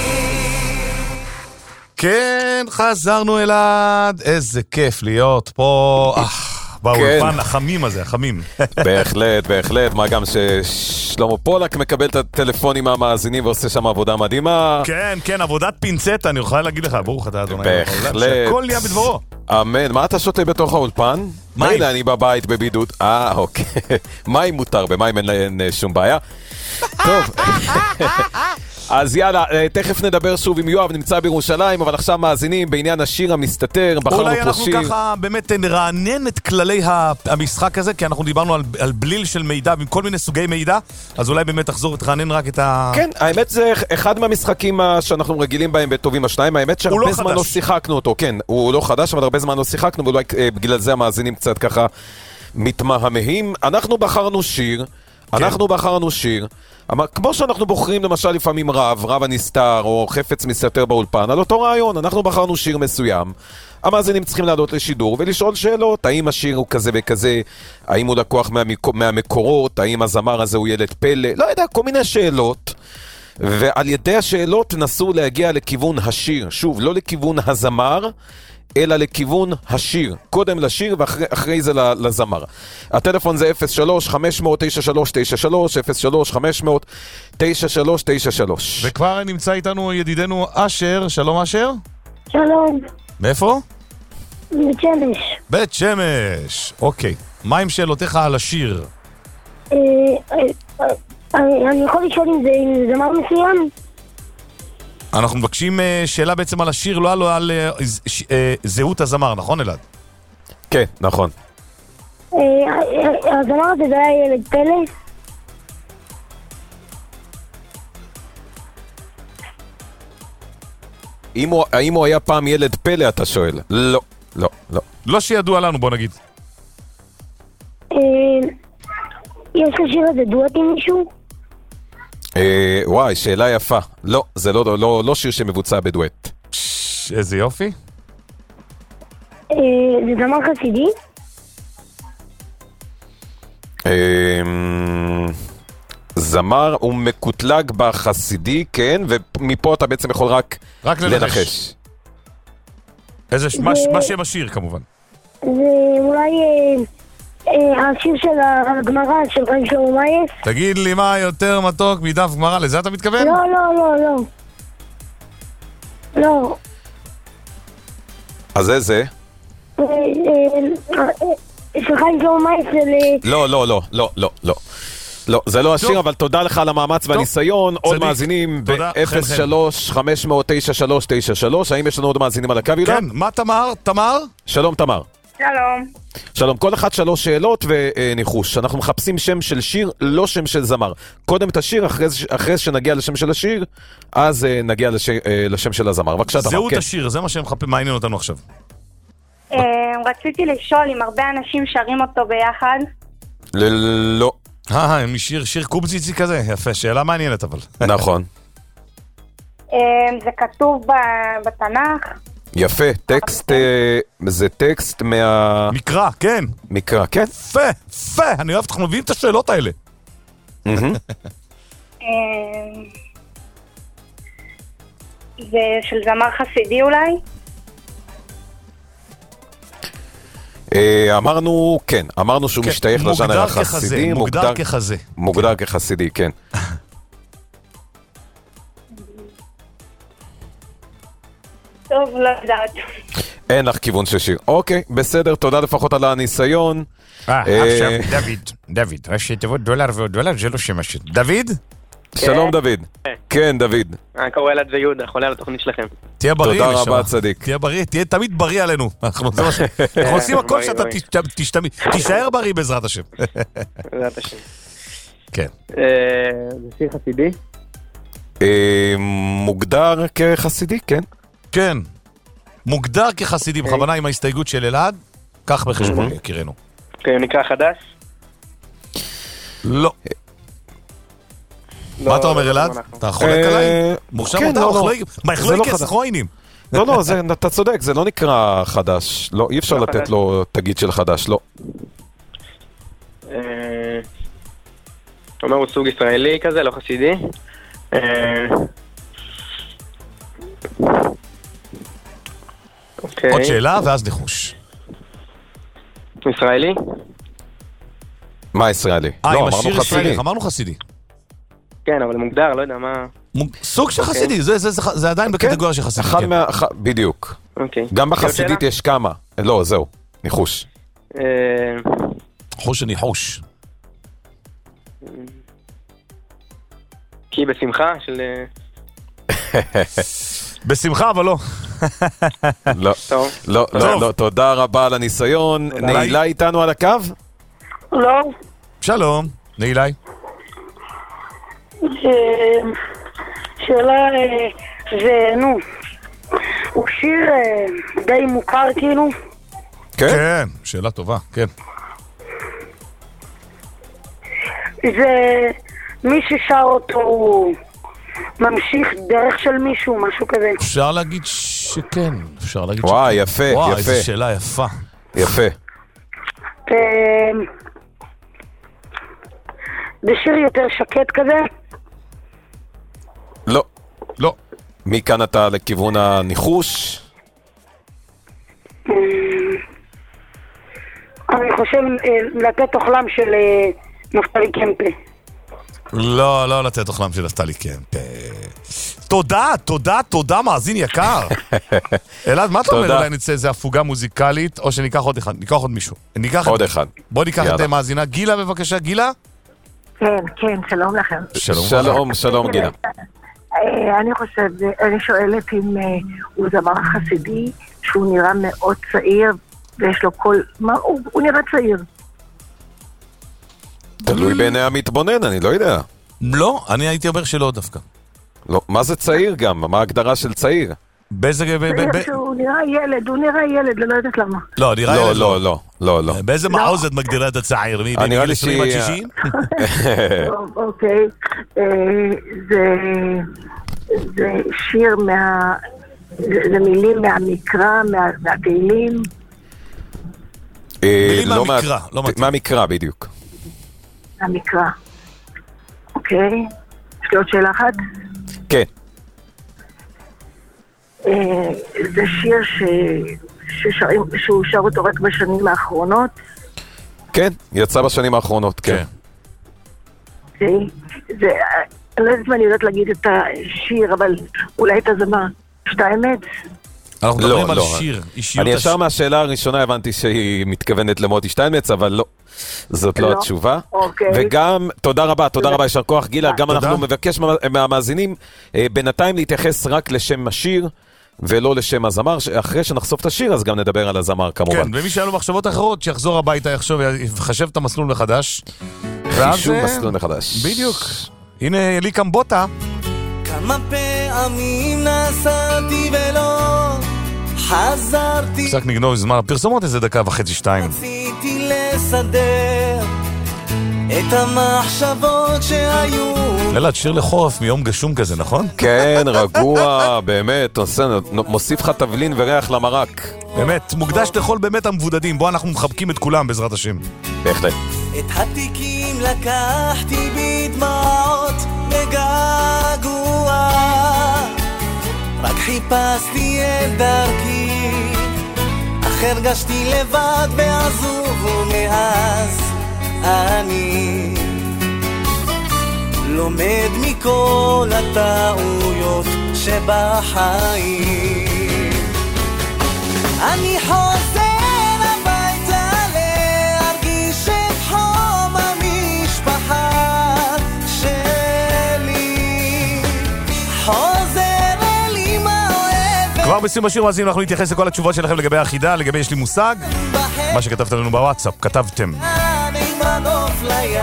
כן, חזרנו אלעד, איזה כיף להיות פה. באולפן החמים הזה, החמים. בהחלט, בהחלט, מה גם ששלמה פולק מקבל את הטלפונים מהמאזינים ועושה שם עבודה מדהימה. כן, כן, עבודת פינצטה, אני יכול להגיד לך, ברוך אתה אדוני. בהחלט. שהכל נהיה בדברו. אמן, מה אתה שותה בתוך האולפן? מים. אני בבית בבידוד. אוקיי. מים מותר, במים אין שום בעיה. טוב. אז יאללה, תכף נדבר שוב עם יואב, נמצא בירושלים, אבל עכשיו מאזינים בעניין השיר המסתתר, בחרנו פה שיר. אולי אנחנו ככה באמת נרענן את כללי המשחק הזה, כי אנחנו דיברנו על בליל של מידע, עם כל מיני סוגי מידע, אז אולי באמת תחזור ותרענן רק את ה... כן, האמת זה אחד מהמשחקים שאנחנו רגילים בהם בטובים השניים, האמת שהרבה זמן לא שיחקנו אותו, כן, הוא לא חדש, אבל הרבה זמן לא שיחקנו, ואולי בגלל זה המאזינים קצת ככה מתמהמהים. אנחנו בחרנו שיר, אבל כמו שאנחנו בוחרים למשל לפעמים רב הנסתר או חפץ מסתתר באולפן, על אותו רעיון, אנחנו בחרנו שיר מסוים, המאזינים צריכים לעלות לשידור ולשאול שאלות, האם השיר הוא כזה וכזה, האם הוא לקוח מהמקורות, האם הזמר הזה הוא ילד פלא, לא יודע, כל מיני שאלות, ועל ידי השאלות נסו להגיע לכיוון השיר, שוב, לא לכיוון הזמר, אלא לכיוון השיר. קודם לשיר ואחרי זה לזמר. הטלפון זה 03-500-9393, 03-500-9393. וכבר נמצא איתנו ידידנו אשר. שלום אשר. שלום. מאיפה? בית שמש. בית שמש. אוקיי. מה עם שאלותיך על השיר? אני יכול לשאול אם זה זמר מסוים? אנחנו מבקשים שאלה בעצם על השיר, לא על זהות הזמר, נכון אלעד? כן, נכון. הזמר הזה זה היה ילד פלא? האם הוא היה פעם ילד פלא, אתה שואל? לא, לא, לא. לא שידוע לנו, בוא נגיד. יש לשיר הזה דואט עם מישהו? וואי, שאלה יפה. לא, זה לא שיר שמבוצע בדואט. איזה יופי. זה זמר חסידי? זמר הוא מקוטלג בחסידי, כן, ומפה אתה בעצם יכול רק לנחש. מה שם השיר כמובן? זה אולי השיר של הגמרא של רבי שלמה מייס. תגיד לי מה יותר מתוק מדף גמרא, לזה אתה מתכוון? לא. אז איזה? של רבי שלמה מייס של... לא, זה לא השיר, אבל תודה לך על המאמץ והניסיון. עוד מאזינים ב-03-509-393. האם יש לנו עוד מאזינים על הקו? כן, מה תמר? שלום תמר. שלום, כל אחד 3 שאלות וניחוש. אנחנו מחפשים שם של שיר, לא שם של זמר. קודם את השיר, אחרי שנגיע לשם של השיר, אז נגיע לשם של הזמר. בבקשה תמר. זהות השיר, זה מה שמעניין אותנו עכשיו. רציתי לשאול אם הרבה אנשים שרים אותו ביחד. לא. שיר קובציצי כזה, יפה, שאלה מעניינת אבל. נכון. זה כתוב בתנ"ך. יפה, טקסט, זה טקסט מקרא, כן. מקרא, כן. יפה, אני אוהב, אנחנו מביאים את השאלות האלה. זה של זמר חסידי אולי? אמרנו שהוא משתייך לז'אנר החסידי. מוגדר כחזה. מוגדר כחסידי, כן. טוב, לא יודעת. אין לך כיוון של שיר. אוקיי, בסדר, תודה לפחות על הניסיון. עכשיו, דוד, ראשי תיבות דולר ועוד דולר, זה לא שם השיר. דוד? שלום דוד. כן, דוד. קורא אלעד ויהודה, חולה על התוכנית שלכם. תהיה בריא. תודה רבה, צדיק. תהיה בריא, תהיה תמיד בריא עלינו. אנחנו עושים הכל שאתה תישאר בריא בעזרת השם. בעזרת השם. כן. זה שיר חסידי? מוגדר כחסידי, כן. כן. מוגדר כחסידי, בכוונה עם ההסתייגות של אלעד, כך בחשבון, יקירנו. הוא נקרא חדש? לא. מה אתה אומר אלעד? אתה חולק עליי? מורשע מותר? מה, איך לא יקס חוינים? לא, אתה צודק, זה לא נקרא חדש. לא, אי אפשר לתת לו תגיד של חדש, לא. אומר הוא סוג ישראלי כזה, לא חסידי. עוד שאלה ואז ניחוש. ישראלי? מה ישראלי? לא, אמרנו חסידי. אמרנו חסידי. כן, אבל מוגדר, לא יודע מה... סוג של חסידי, זה עדיין בקטגוריה של חסידי. בדיוק. גם בחסידית יש כמה. לא, זהו, ניחוש. חוש וניחוש. כי בשמחה של... בשמחה, אבל לא. לא, תודה רבה על הניסיון. נעילה איתנו על הקו? לא. שלום, נעילה. שאלה, הוא שיר די מוכר כאילו? כן, שאלה טובה, כן. זה מי ששר אותו הוא ממשיך דרך של מישהו, משהו כזה. אפשר להגיד שכן, אפשר להגיד שכן. וואי, יפה, יפה. וואי, איזו שאלה יפה. יפה. זה שיר יותר שקט כזה? לא. לא. מכאן אתה לכיוון הניחוש? אני חושב לתת אוכלם של נפתלי קמפה. לא, לא לתת אוכלם של נפתלי קמפה. תודה, מאזין יקר. אלעד, מה אתה אומר? אולי נצא איזה הפוגה מוזיקלית, או שניקח עוד אחד, ניקח עוד מישהו. עוד אחד. בוא ניקח את מאזינה. גילה, בבקשה, גילה? כן, שלום לכם. שלום גילה. אני שואלת אם הוא זמר חסידי, שהוא נראה מאוד צעיר, ויש לו קול, הוא נראה צעיר. תלוי בעיני המתבונן, אני לא יודע. לא, אני הייתי אומר שלא דווקא. לא, מה זה צעיר גם? מה ההגדרה של צעיר? הוא נראה ילד, לא יודעת למה. לא, נראה ילד. לא, לא. באיזה מעוז את מגדירה את הצעיר? נראה לי 20 עד 60? אוקיי. זה שיר זה מילים מהמקרא, מהתהילים. מילים מהמקרא, לא מתאים. מהמקרא, בדיוק. מהמקרא. אוקיי. יש לי עוד שאלה אחת? כן. זה שיר שהוא שר אותו רק בשנים האחרונות? כן, יצא בשנים האחרונות, כן. אוקיי. אני לא יודעת אם אני יודעת להגיד את השיר, אבל אולי את הזמר. שטיימץ? אנחנו מדברים על שיר. אני ישר מהשאלה הראשונה הבנתי שהיא מתכוונת למוטי שטיינמץ, אבל לא. זאת לא התשובה. וגם, תודה רבה, ישר כוח גילה, גם אנחנו מבקש מהמאזינים בינתיים להתייחס רק לשם השיר, ולא לשם הזמר. אחרי שנחשוף את השיר, אז גם נדבר על הזמר כמובן. כן, ומי שהיה לו מחשבות אחרות, שיחזור הביתה, יחשב את המסלול מחדש. חישוב מסלול מחדש. בדיוק. הנה לי קמבוטה. כמה פעמים נסעתי ולא חזרתי, קצת נגנוב זמן הפרסומות איזה דקה וחצי, 2. רציתי לסדר את המחשבות שהיו. אלעד, שיר לחורף מיום גשום כזה, נכון? כן, רגוע, באמת, מוסיף לך תבלין וריח למרק. באמת, מוקדש לכל באמת המבודדים. בוא אנחנו מחבקים את כולם בעזרת השם. בהחלט. את התיקים לקחתי בדמעות מגעגוע, רק חיפשתי את דרכי, אך הרגשתי לבד ועזוב, ומאז אני לומד מכל הטעויות שבחיים. אני חוזר הביתה להרגיש את חום המשפחה שלי, חוזר אל אמא אוהבת. כבר בסיום השיר מאזינים אנחנו נתייחס לכל התשובות שלכם לגבי החידה, לגבי יש לי מושג, מה שכתבת לנו בוואטסאפ, כתבתם מנוף לים,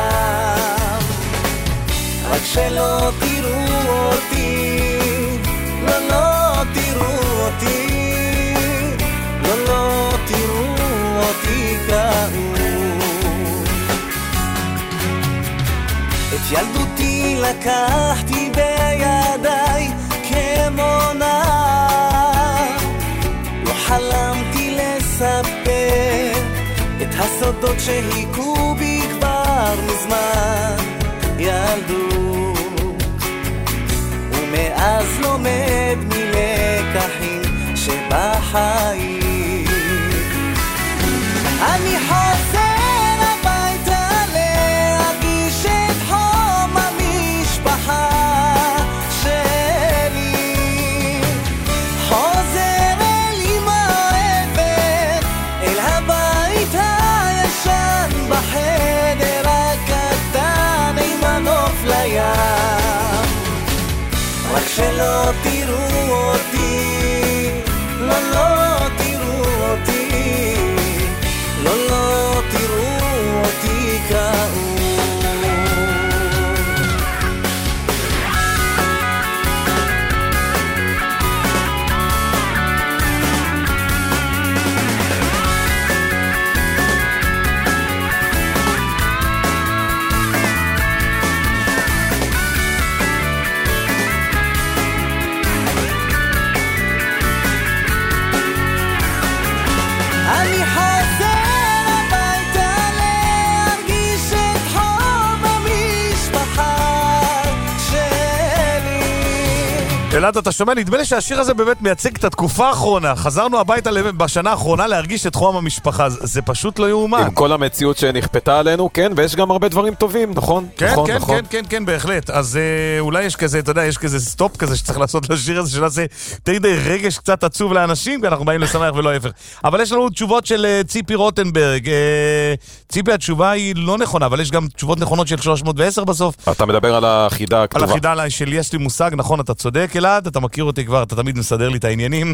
רק שלא תראו אותי, לא תראו אותי, לא תראו אותי כאוב. את ילדותי לקחתי בידיי כמו נער, לא חלמתי לספר את הסודות שהיכו בי כבר מזמן ילדות, ומאז לומד מלקחים שבחיים. אני חוזר הביתה להרגיש את חום המשפחה שלי, חוזר אל אמא אוהבת, אל הבית הישן בחדר הקטן עם הנוף לים, רק שלא תראו אותי, לא תראו אותי, לא תראו אותי כאוב. אני חוזר הביתה להרגיש את חום המשפחה שלי. אלעד, אתה שומע? נדמה לי שהשיר הזה באמת מייצג את התקופה האחרונה. חזרנו הביתה בשנה האחרונה להרגיש את חום המשפחה. זה פשוט לא יאומן. עם כל המציאות שנכפתה עלינו, כן, ויש גם הרבה דברים טובים, נכון? כן, כן, בהחלט. אז אולי יש כזה, אתה יודע, יש כזה סטופ כזה שצריך לעשות לשיר הזה, שנעשה די רגש קצת עצוב לאנשים, כי אנחנו באים לשמח ולא ההפך. אבל יש לנו תשובות של ציפי רוטנברג. ציפי, התשובה היא לא נכונה, אבל יש גם תשובות נכונות של 310 בסוף. אתה מדבר על החידה הכתובה. על החידה של יש לי מושג, נכון, אתה צודק, אלעד, אתה מכיר אותי כבר, אתה תמיד מסדר לי את העניינים.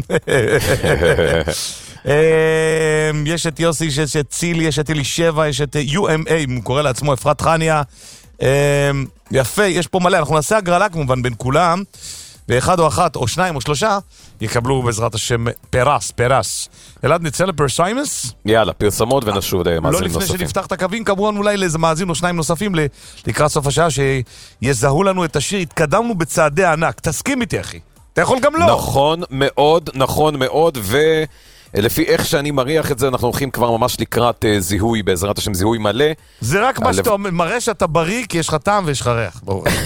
יש את יוסי, יש את צילי, יש את אלישבע, יש את UMA, הוא קורא לעצמו אפרת חניה. יפה, יש פה מלא, אנחנו נעשה הגרלה כמובן בין כולם, ואחד או אחת, או שניים או שלושה, יקבלו בעזרת השם פרס. אלעד, נצא לפרסיימס? יאללה, פרסמות ונשוב למאזינים נוספים. לא לפני שנפתח את הקווים, כמובן אולי לאיזה מאזין או שניים נוספים לקראת סוף השעה, שיזהו לנו את השיר, התקדמנו בצעדי ענק. תסכים איתי, אחי. אתה יכול גם לא. נכון מאוד, ולפי איך שאני מריח את זה, אנחנו הולכים כבר ממש לקראת זיהוי, בעזרת השם זיהוי מלא. זה רק מה שאתה מראה שאתה בריא, כי יש לך טעם ויש לך ריח.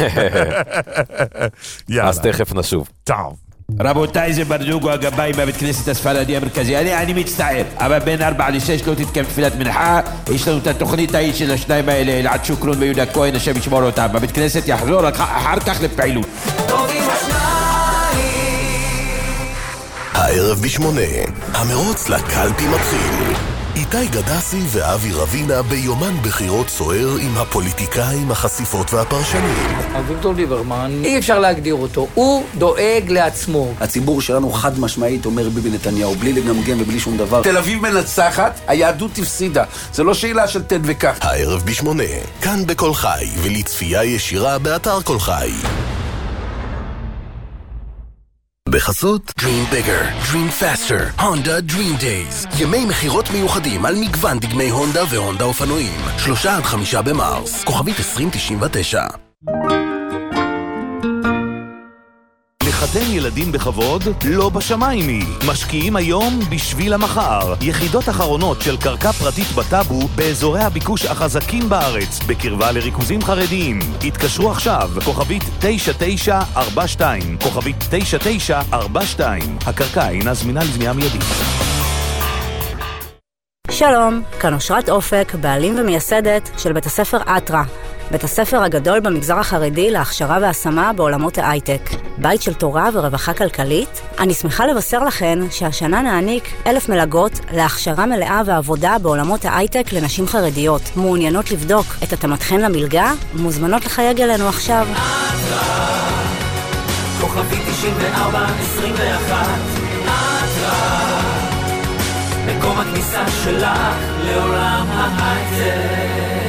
אז תכף נשוב. טוב. רבותיי, זה ברדוגו הגבאי מהבית כנסת הספרדי המרכזי. אני מצטער, אבל בין 4 ל-6 לא תתקיים תפילת מנחה. יש לנו את התוכנית ההיא של השניים האלה, אלעד שוקרון ויהודה כהן, השם ישמור אותם. בבית כנסת יחזור אחר כך לפעילות. הערב ב8, המרוץ לקלפי מתחיל. איתי גדסי ואבי רבינה ביומן בחירות סוער עם הפוליטיקאים, החשיפות והפרשנים. אביגדור ליברמן, אי אפשר להגדיר אותו, הוא דואג לעצמו. הציבור שלנו חד משמעית אומר ביבי נתניהו, בלי לגמגם ובלי שום דבר. תל אביב מנצחת, היהדות תפסידה. זה לא שאלה של תן וכך. הערב ב8, כאן בכל חי, ולצפייה ישירה באתר כל חי. בחסות Dream Bigger, Dream Faster, Honda Dream Days. ימי מחירות מיוחדים על מגוון דגמי הונדה והונדה אופנועים. 3 עד 5 במרס, כוכבית 2099. לחתן ילדים בכבוד, לא בשמיים היא. משקיעים היום בשביל המחר. יחידות אחרונות של קרקע פרטית בטאבו באזורי הביקוש החזקים בארץ, בקרבה לריכוזים חרדיים. התקשרו עכשיו, כוכבית 9942, כוכבית 9942. הקרקע אינה זמינה לבנייה מיידית. שלום, כאן אושרת אופק, בעלים ומייסדת של בית הספר אטרה. בית הספר הגדול במגזר החרדי להכשרה והשמה בעולמות ההייטק. בית של תורה ורווחה כלכלית. אני שמחה לבשר לכן שהשנה נעניק 1,000 מלגות להכשרה מלאה ועבודה בעולמות ההייטק לנשים חרדיות. מעוניינות לבדוק את התאמתכן למלגה? מוזמנות לחייג אלינו עכשיו. כוכבי 9421 אטרה, מקום הכניסה שלך לעולם ההייטק.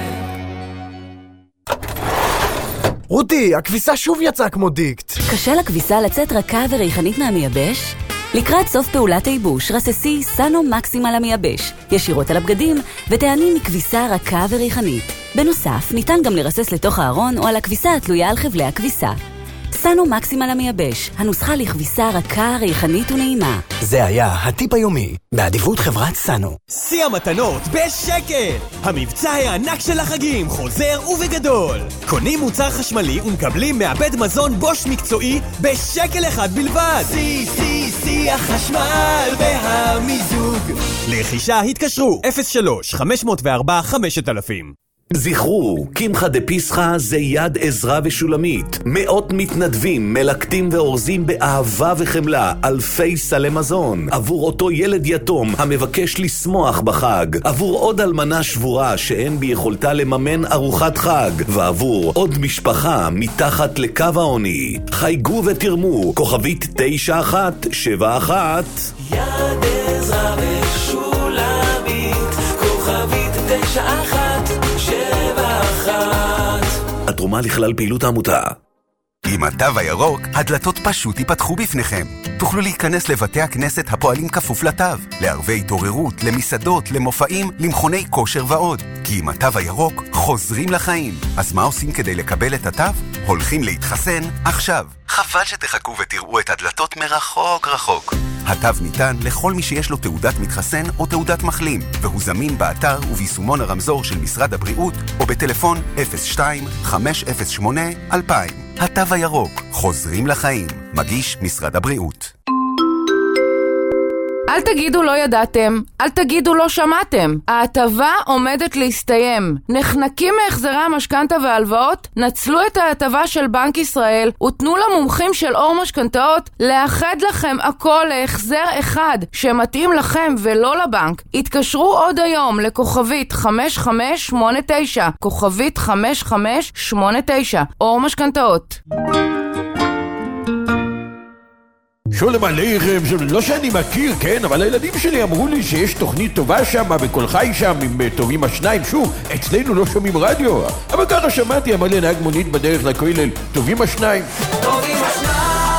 רותי, הכביסה שוב יצאה כמו דיקט. קשה לכביסה לצאת רכה וריחנית מהמייבש? לקראת סוף פעולת הייבוש, רססי סאנו מקסימה למייבש, ישירות על הבגדים, ותעני מכביסה רכה וריחנית. בנוסף, ניתן גם לרסס לתוך הארון או על הכביסה התלויה על חבלי הכביסה. סאנו מקסימה למייבש, הנוסחה לכביסה רכה, ריחנית ונעימה. זה היה הטיפ היומי, באדיבות חברת סאנו. שיא המתנות בשקל! המבצע הענק של החגים חוזר ובגדול. קונים מוצר חשמלי ומקבלים מעבד מזון בוש מקצועי בשקל אחד בלבד. שיא החשמל והמיזוג. לרכישה התקשרו 03-504-5000. זכרו, קמחא דפסחא זה יד עזרא ושולמית. מאות מתנדבים, מלקטים ואורזים באהבה וחמלה אלפי סלי מזון. עבור אותו ילד יתום המבקש לשמוח בחג. עבור עוד אלמנה שבורה שאין ביכולתה לממן ארוחת חג. ועבור עוד משפחה מתחת לקו העוני. חייגו ותרמו, כוכבית 9171. יד עזרא ושולמית, כוכבית 9171. התרומה לכלל פעילות העמותה. עם התו הירוק, הדלתות פשוט ייפתחו בפניכם. תוכלו להיכנס לבתי הכנסת הפועלים כפוף לתו, לערבי התעוררות, למסעדות, למופעים, למכוני כושר ועוד. כי עם התו הירוק חוזרים לחיים. אז מה עושים כדי לקבל את התו? הולכים להתחסן עכשיו. חבל שתחכו ותראו את הדלתות מרחוק רחוק. התו ניתן לכל מי שיש לו תעודת מתחסן או תעודת מחלים, והוא זמין באתר וביישומון הרמזור של משרד הבריאות או בטלפון 02-508-2000. התו הירוק, חוזרים לחיים. מגיש משרד הבריאות. אל תגידו לא ידעתם, אל תגידו לא שמעתם. ההטבה עומדת להסתיים. נחנקים מהחזרי המשכנתה וההלוואות? נצלו את ההטבה של בנק ישראל ותנו למומחים של אור משכנתאות לאחד לכם הכל להחזר אחד שמתאים לכם ולא לבנק. התקשרו עוד היום לכוכבית 5589, כוכבית 5589, אור משכנתאות. שולם עליכם, לא שאני מכיר, כן, אבל הילדים שלי אמרו לי שיש תוכנית טובה שם, בכל חי שם, עם טובים השניים. שוב, אצלנו לא שומעים רדיו, אבל ככה שמעתי, אמר לי נהג מונית בדרך לכולל, טובים השניים. טובים השניים.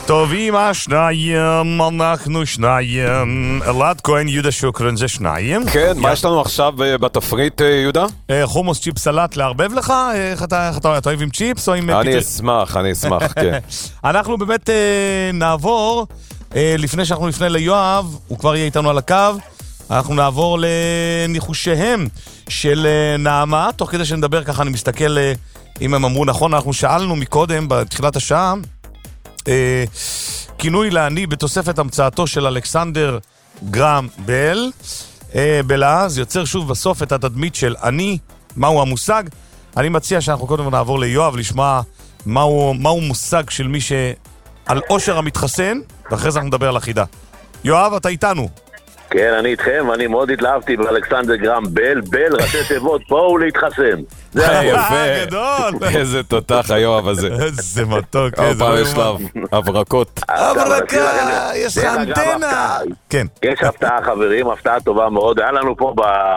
טובים השניים, אנחנו שניים. אלעד כהן, יהודה שוקרן, זה שניים. כן, מה יש לנו עכשיו בתפריט, יהודה? חומוס צ'יפ סלט לערבב לך? איך אתה אוהב עם צ'יפס או עם... אני אשמח, כן. אנחנו באמת נעבור, לפני שאנחנו נפנה ליואב, הוא כבר יהיה איתנו על הקו, אנחנו נעבור לניחושיהם של נעמה, תוך כדי שנדבר ככה, אני מסתכל אם הם אמרו נכון, אנחנו שאלנו מקודם, בתחילת השעה, כינוי לעני בתוספת המצאתו של אלכסנדר גרם בל, בלעז, יוצר שוב בסוף את התדמית של אני, מהו המושג. אני מציע שאנחנו קודם נעבור ליואב, לשמוע מהו מושג של מי שעל עושר המתחסן, ואחרי זה אנחנו נדבר על החידה. יואב, אתה איתנו. כן, אני איתכם, אני מאוד התלהבתי באלכסנדר גרם בל, ראשי תיבות, בואו להתחסן. זה יפה, גדול. איזה תותח היואב הזה. איזה מתוק, איזה מתוק. יש לה הברקות. הברקה, יש לך אנטנה. כן. יש הפתעה, חברים, הפתעה טובה מאוד. היה לנו פה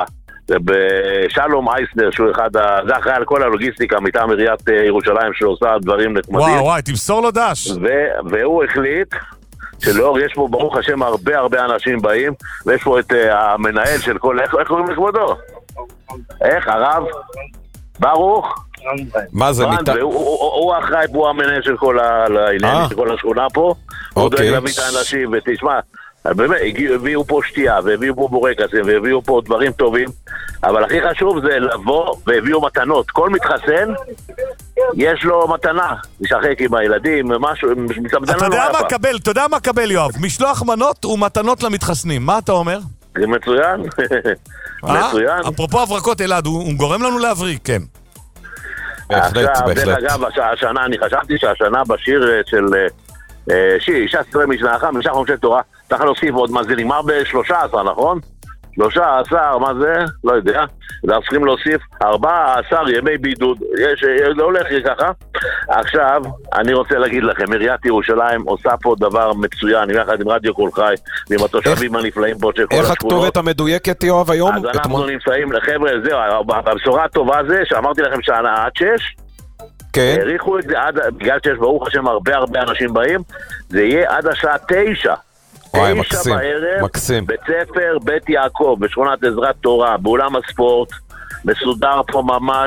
בשלום אייסנר, שהוא זה אחראי על כל הלוגיסטיקה מטעם עיריית ירושלים, שעושה דברים נחמדים. וואי, תמסור לו דש. והוא החליט שלאור יש פה ברוך השם הרבה אנשים באים, ויש פה את המנהל של כל... איך קוראים לכבודו? איך? הרב? ברוך? מה זה? הוא אחראי פה, המנהל של כל העניין, של כל השכונה פה. הוא דואג להביא את האנשים, ותשמע, באמת, הביאו פה שתייה, והביאו פה בורקסים, והביאו פה דברים טובים, אבל הכי חשוב זה לבוא והביאו מתנות. כל מתחסן, יש לו מתנה, לשחק עם הילדים, משהו, אתה יודע מה קבל, יואב? משלוח מנות ומתנות למתחסנים, מה אתה אומר? זה מצוין. מצוין. אפרופו הברקות אלעד, הוא גורם לנו להבריק, כן. בהחלט. דרך אגב, השנה, אני חשבתי שהשנה בשיר של אישה סטרי משנעך, משך חומשי תורה, צריך להוסיף עוד, מה זה נגמר ב-13, נכון? 13, מה זה? לא יודע. צריכים להוסיף 14 ימי בידוד. זה הולך ככה. עכשיו, אני רוצה להגיד לכם, עיריית ירושלים עושה פה דבר מצוין, יחד עם רדיו קול חי, ועם התושבים הנפלאים פה של כל השכונות. איך הכתובת המדויקת, יואב, היום? אז אנחנו נמצאים, חבר'ה, זהו, הבשורה הטובה זה, שאמרתי לכם שנה עד 6, כן. העריכו את זה בגלל שיש ברוך השם הרבה אנשים באים, זה יהיה עד השעה 9. וואי, מקסים, מקסים. בית ספר בית יעקב, בשכונת עזרת תורה, באולם הספורט, מסודר פה ממש,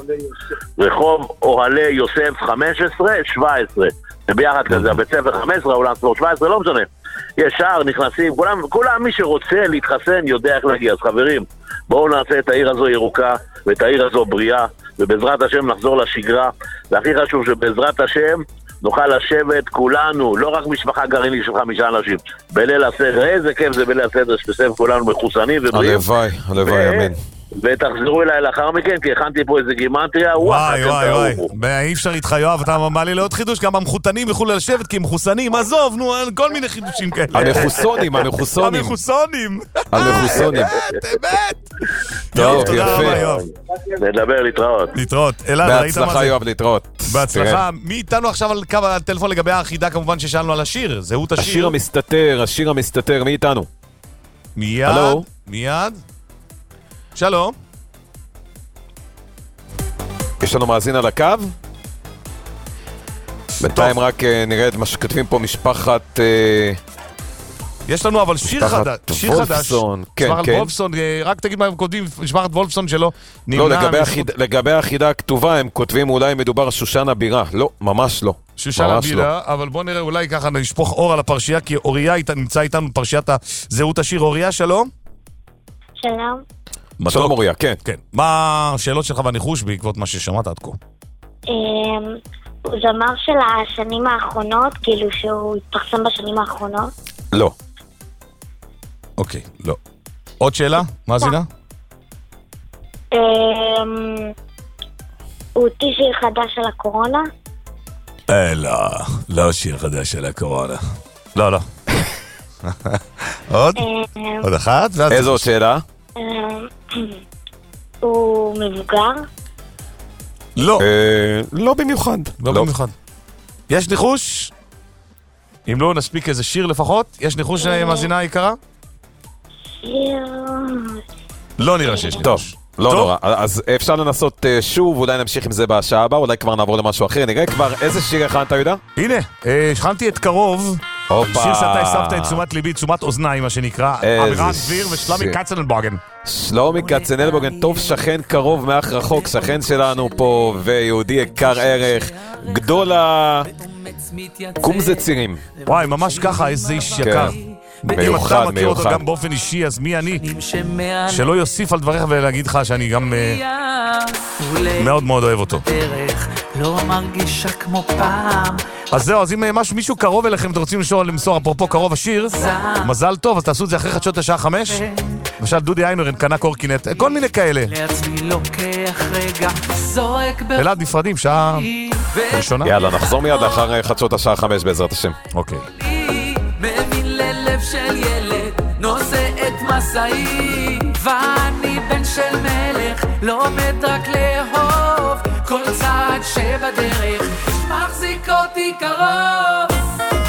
רחוב אוהלי יוסף 15-17, זה ביחד כזה, בית ספר 15, אולם ספורט 17, לא משנה. ישר נכנסים, כולם מי שרוצה להתחסן יודע איך להגיע. אז חברים, בואו נעשה את העיר הזו ירוקה, ואת העיר הזו בריאה, ובעזרת השם נחזור לשגרה, והכי חשוב שבעזרת השם נוכל לשבת כולנו, לא רק משפחה גרעינית של 5 אנשים, בליל הסדר, איזה כיף זה בליל הסדר, שתסב כולנו מחוסנים ובריאים. הלוואי, אמן. ותחזרו אליי לאחר מכן, כי הכנתי פה איזה גימטריה, וואי, אי אפשר איתך יואב, אתה מעלה לי עוד חידוש, גם המחותנים יוכלו לשבת, כי הם מחוסנים, עזוב, נו, כל מיני חידושים כאלה. המחוסונים. באמת. טוב, יפה. נדבר, להתראות. בהצלחה יואב, להתראות. בהצלחה. מי איתנו עכשיו על קו הטלפון לגבי האחידה, כמובן ששאלנו על השיר, זהות השיר. השיר המסתתר, מי איתנו? מיד. שלום. יש לנו מאזין על הקו? בינתיים רק נראה את מה שכתבים פה משפחת... יש לנו אבל שיר חדש. וולפסון, כן. וולפסון, רק תגיד מה הם כותבים, משפחת וולפסון שלו נמנע... לא, לגבי החידה הכתובה הם כותבים אולי מדובר על שושנה בירה. לא, ממש לא. שושנה בירה, אבל בוא נראה אולי ככה נשפוך אור על הפרשייה, כי אוריה נמצא איתנו פרשיית הזהות השיר. אוריה, שלום. שלום. שלום אוריה, כן. מה השאלות שלך והניחוש בעקבות מה ששמעת עד כה? הוא זמר של השנים האחרונות, כאילו שהוא התפרסם בשנים האחרונות? לא. אוקיי, לא. עוד שאלה? מה זינה? הוא שיר חדש של הקורונה? לא שיר חדש של הקורונה. לא. עוד? עוד אחת? איזו עוד שאלה? הוא מבוגר? לא. לא במיוחד. לא במיוחד. יש ניחוש? אם לא נספיק איזה שיר לפחות? יש ניחוש מאזינה היקרה? שיר... לא נראה שיש ניחוש. לא נורא, אז אפשר לנסות שוב, אולי נמשיך עם זה בשעה הבאה, אולי כבר נעבור למשהו אחר, נראה כבר איזה שיר הכנת, יהודה? הנה, הכנתי את קרוב, שיר שאתה הסבת את תשומת ליבי, תשומת אוזניים, מה שנקרא, אמירן דביר ושלומי קצנלבוגן. שלומי קצנלבוגן, טוב שכן קרוב מאח רחוק, שכן שלנו פה, ויהודי יקר ערך, גדול קום זה צירים. וואי, ממש ככה, איזה איש יקר. מיוחד, אם אתה מכיר אותו גם באופן אישי, אז מי אני? שלא יוסיף על דבריך ולהגיד לך שאני גם מאוד מאוד אוהב אותו. לא מרגישה כמו פעם. אז זהו, אז אם מישהו קרוב אליכם, אתם רוצים למסור אפרופו קרוב השיר, מזל טוב, אז תעשו את זה אחרי חדשות השעה 5. למשל דודי איינורן קנה קורקינט, כל מיני כאלה. אלעד נפרדים, שעה ראשונה. יאללה, נחזור מיד לאחר חדשות השעה 5 בעזרת השם. אוקיי. מבין ללב של ילד, נושא את מסעי, ואני בן של מלך, לומד רק לאהוב, כל צעד שבדרך מחזיק אותי קרוב.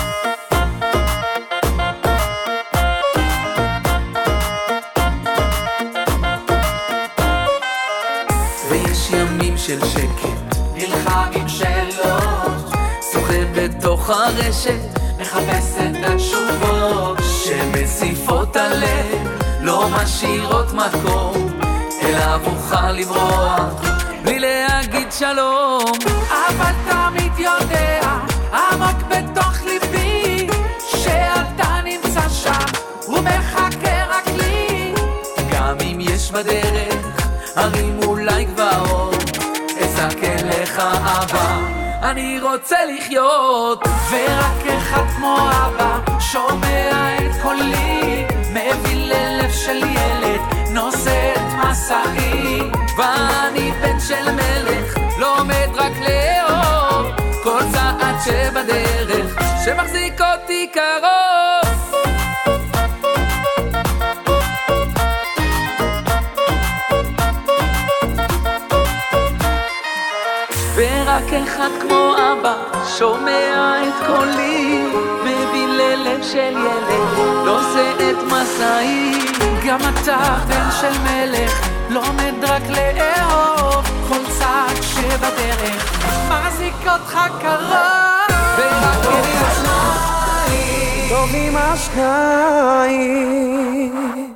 ויש ימים של שקט, נלחמים שאלות, שוחה בתוך הרשת, מחפש את התשובות שמציפות הלב, לא משאירות מקום אלא בוכה לברוח בלי להגיד שלום. אבל תמיד יודע עמוק בתוך ליבי שאתה נמצא שם ומחכה רק לי, גם אם יש בדרך הרים אולי גבעות, אזכה לך אבא, אני רוצה לחיות, ורק אחד כמו אבא שומע את קולי, מביא ללב של ילד, נושא את מסעי, ואני בן של מלך, לומד רק לאהוב, כל צעד שבדרך, שמחזיק אותי קרוב. ורק אחד כמו אבא שומע את קולי, מביא ללב של ילד, נושא את מסעי, גם אתה בן של מלך, לומד רק לאהוב, כל צעד שבדרך מחזיק אותך קרוב. ורק אחד טובים השקעים